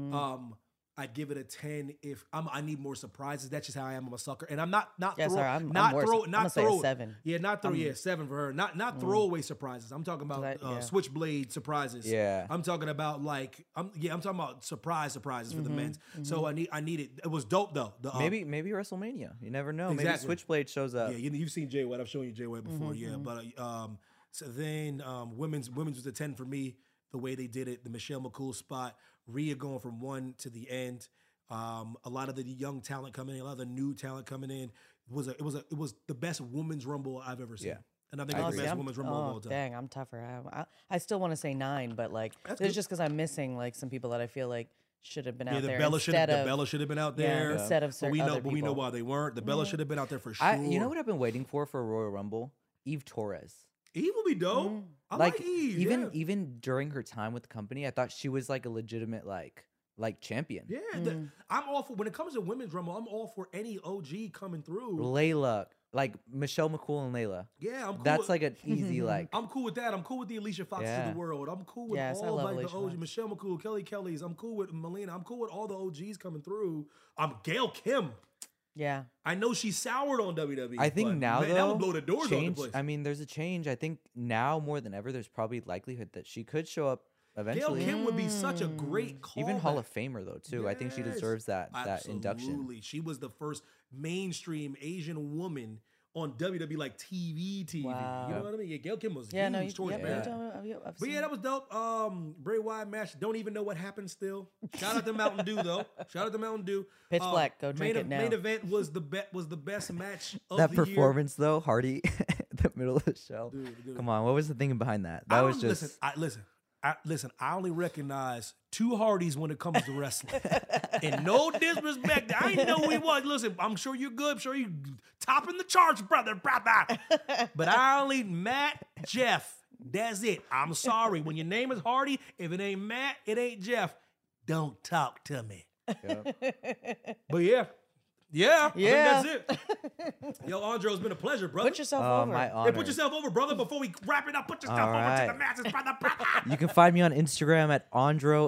I'd give it a 10 if I need more surprises. That's just how I am. I'm a sucker, and I'm not yeah, throw, sorry, I'm not worse. throw, I'm not gonna throw. say a 7. Yeah, not throw. Yeah, 7 for her. Not throwaway surprises. I'm talking about switchblade surprises. Yeah, I'm talking about like I'm talking about surprises for the men's. So I need it. It was dope though. Maybe WrestleMania. You never know. Exactly. Maybe Switchblade shows up. Yeah, you've seen Jay White. I've shown you Jay White before. Yeah, but so then women's was a 10 for me. The way they did it, the Michelle McCool spot, Rhea going from 1 to the end. A lot of the young talent coming in, a lot of the new talent coming in. It was the best women's rumble I've ever seen. Yeah. And I think it's the best women's rumble of all time. Dang, I'm tougher. I still want to say 9, but like it's just because I'm missing like some people that I feel like should have been out there. Bella should have been out there. Instead of certain other but we know why they weren't. The Bella should have been out there for sure. You know what I've been waiting for a Royal Rumble? Eve Torres. Eve will be dope. I like Eve. Even during her time with the company, I thought she was like a legitimate like champion. Yeah, I'm all for when it comes to women's rumble. I'm all for any OG coming through. Layla, like Michelle McCool and Layla. Yeah, I'm cool. That's like an easy like. I'm cool with that. I'm cool with the Alicia Foxes of the world. I'm cool with all like the OG. Michelle McCool, Kelly's. I'm cool with Melina. I'm cool with all the OGs coming through. I'm Gail Kim. Yeah, I know she's soured on WWE. I think now though, that would blow the doors off the change. place. I mean, there's a change. I think now more than ever, there's probably likelihood that she could show up eventually. Gail Kim would be such a great call. Even Hall of Famer though too. Yes. I think she deserves that induction. Absolutely, she was the first mainstream Asian woman on WWE like TV. Wow. You know what I mean? Yeah, Gail Kim was huge choice, man. But yeah, that was dope. Bray Wyatt match. Don't even know what happened still. Shout out to Mountain Dew though. Shout out to Mountain Dew. Pitch Black. Go drink it now. Main event was the best match of that the performance though, Hardy, the middle of the show. Dude. Come on, what was the thinking behind that? That was just Listen, I only recognize 2 Hardys when it comes to wrestling. And no disrespect, I didn't know who he was. Listen, I'm sure you're good. I'm sure you're topping the charts, brother. But I only Matt, Jeff. That's it. I'm sorry. When your name is Hardy, if it ain't Matt, it ain't Jeff. Don't talk to me. But yeah. I think that's it. Yo, Andro, it's been a pleasure, brother. Put yourself over. My honor. Yeah, put yourself over, brother. Before we wrap it up, put yourself over to the masses, brother. You can find me on Instagram at Andro,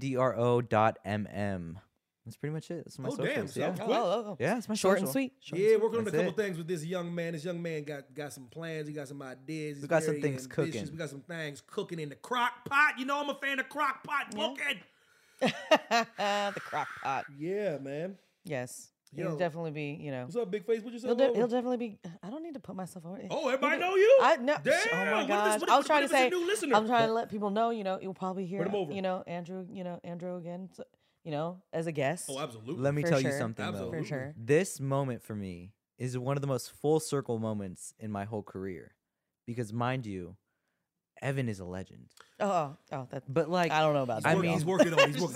ANDRO.MM. That's pretty much it. That's my socials. Damn, yeah, it's my short social. and sweet. Working on a couple things with this young man. This young man got some plans. He got some ideas. We got some things cooking. We got some things cooking in the crock pot. You know I'm a fan of crock pot cooking. The crock pot. Yeah, man. Yes. He'll definitely be, What's up, Big Face? Put yourself over. He'll definitely be. I don't need to put myself over. Oh, everybody know you? No. Damn. Oh my gosh. I was trying to say. I'm trying to let people know. You'll probably hear. Andrew. Andrew again. As a guest. Oh, absolutely. Let me tell you something though. For sure. This moment for me is one of the most full circle moments in my whole career, because mind you, Evan is a legend. But like, I don't know about that. He's working on. He's working.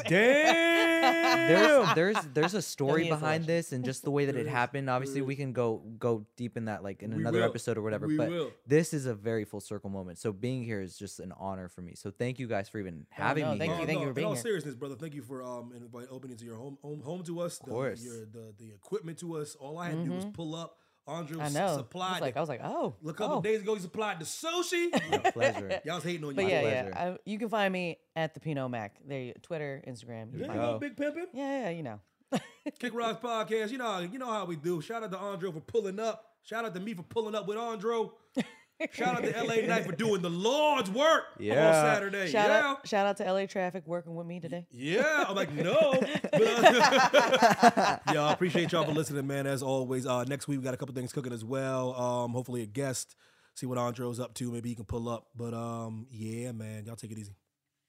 Damn. There's a story behind this, and just the way that it happened. Obviously, we can go deep in that, like in another episode or whatever. But this is a very full circle moment. So being here is just an honor for me. So thank you guys for even having me. Thank you for being here. In all seriousness, brother, thank you for opening to your home to us. Of course. The equipment to us. All I had to do was pull up. Andre I know. supplied. I was like, oh. A couple of days ago, he supplied the sushi. My pleasure. Y'all was hating on you. But yeah. You can find me at the Pinot Mac. There, Twitter, Instagram. There you go, Big Pimpin'. Yeah, you know. Kick Rocks Podcast. You know how we do. Shout out to Andro for pulling up. Shout out to me for pulling up with Andro. Shout out to LA Knight for doing the Lord's work on Saturday. Shout out to LA Traffic working with me today. Yeah, I'm like, no. Yo, I appreciate y'all for listening, man, as always. Next week, we got a couple things cooking as well. Hopefully a guest. See what Andro's up to. Maybe he can pull up. But, yeah, man, y'all take it easy.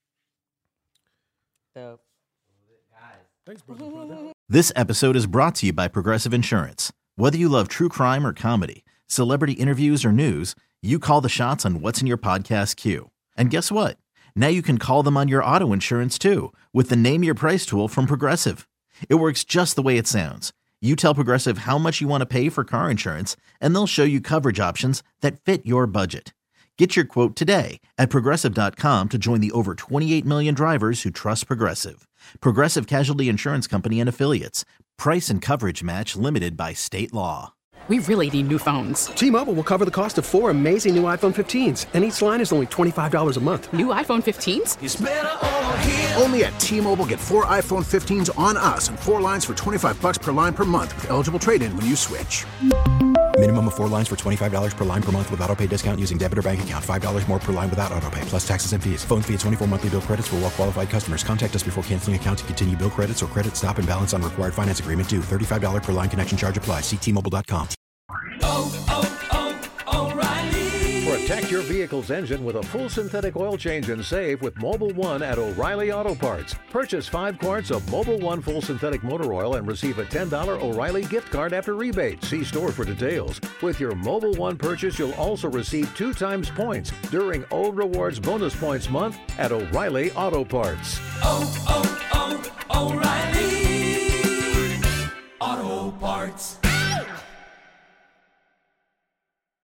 Dope. Thanks, brother. This episode is brought to you by Progressive Insurance. Whether you love true crime or comedy, celebrity interviews or news, you call the shots on what's in your podcast queue. And guess what? Now you can call them on your auto insurance too with the Name Your Price tool from Progressive. It works just the way it sounds. You tell Progressive how much you want to pay for car insurance, and they'll show you coverage options that fit your budget. Get your quote today at Progressive.com to join the over 28 million drivers who trust Progressive. Progressive Casualty Insurance Company and Affiliates. Price and coverage match limited by state law. We really need new phones. T-Mobile will cover the cost of 4 amazing new iPhone 15s, and each line is only $25 a month. New iPhone 15s? It's better over here. Only at T-Mobile, get 4 iPhone 15s on us and 4 lines for $25 per line per month with eligible trade-in when you switch. Minimum of 4 lines for $25 per line per month with autopay discount using debit or bank account. $5 more per line without autopay, plus taxes and fees. Phone fee at 24 monthly bill credits for well-qualified customers. Contact us before canceling account to continue bill credits or credit stop and balance on required finance agreement due. $35 per line connection charge applies. See T-Mobile.com. O'Reilly. Protect your vehicle's engine with a full synthetic oil change and save with Mobil 1 at O'Reilly Auto Parts. Purchase 5 quarts of Mobil 1 full synthetic motor oil and receive a $10 O'Reilly gift card after rebate. See store for details. With your Mobil 1 purchase, you'll also receive 2 times points during O Rewards Bonus Points Month at O'Reilly Auto Parts.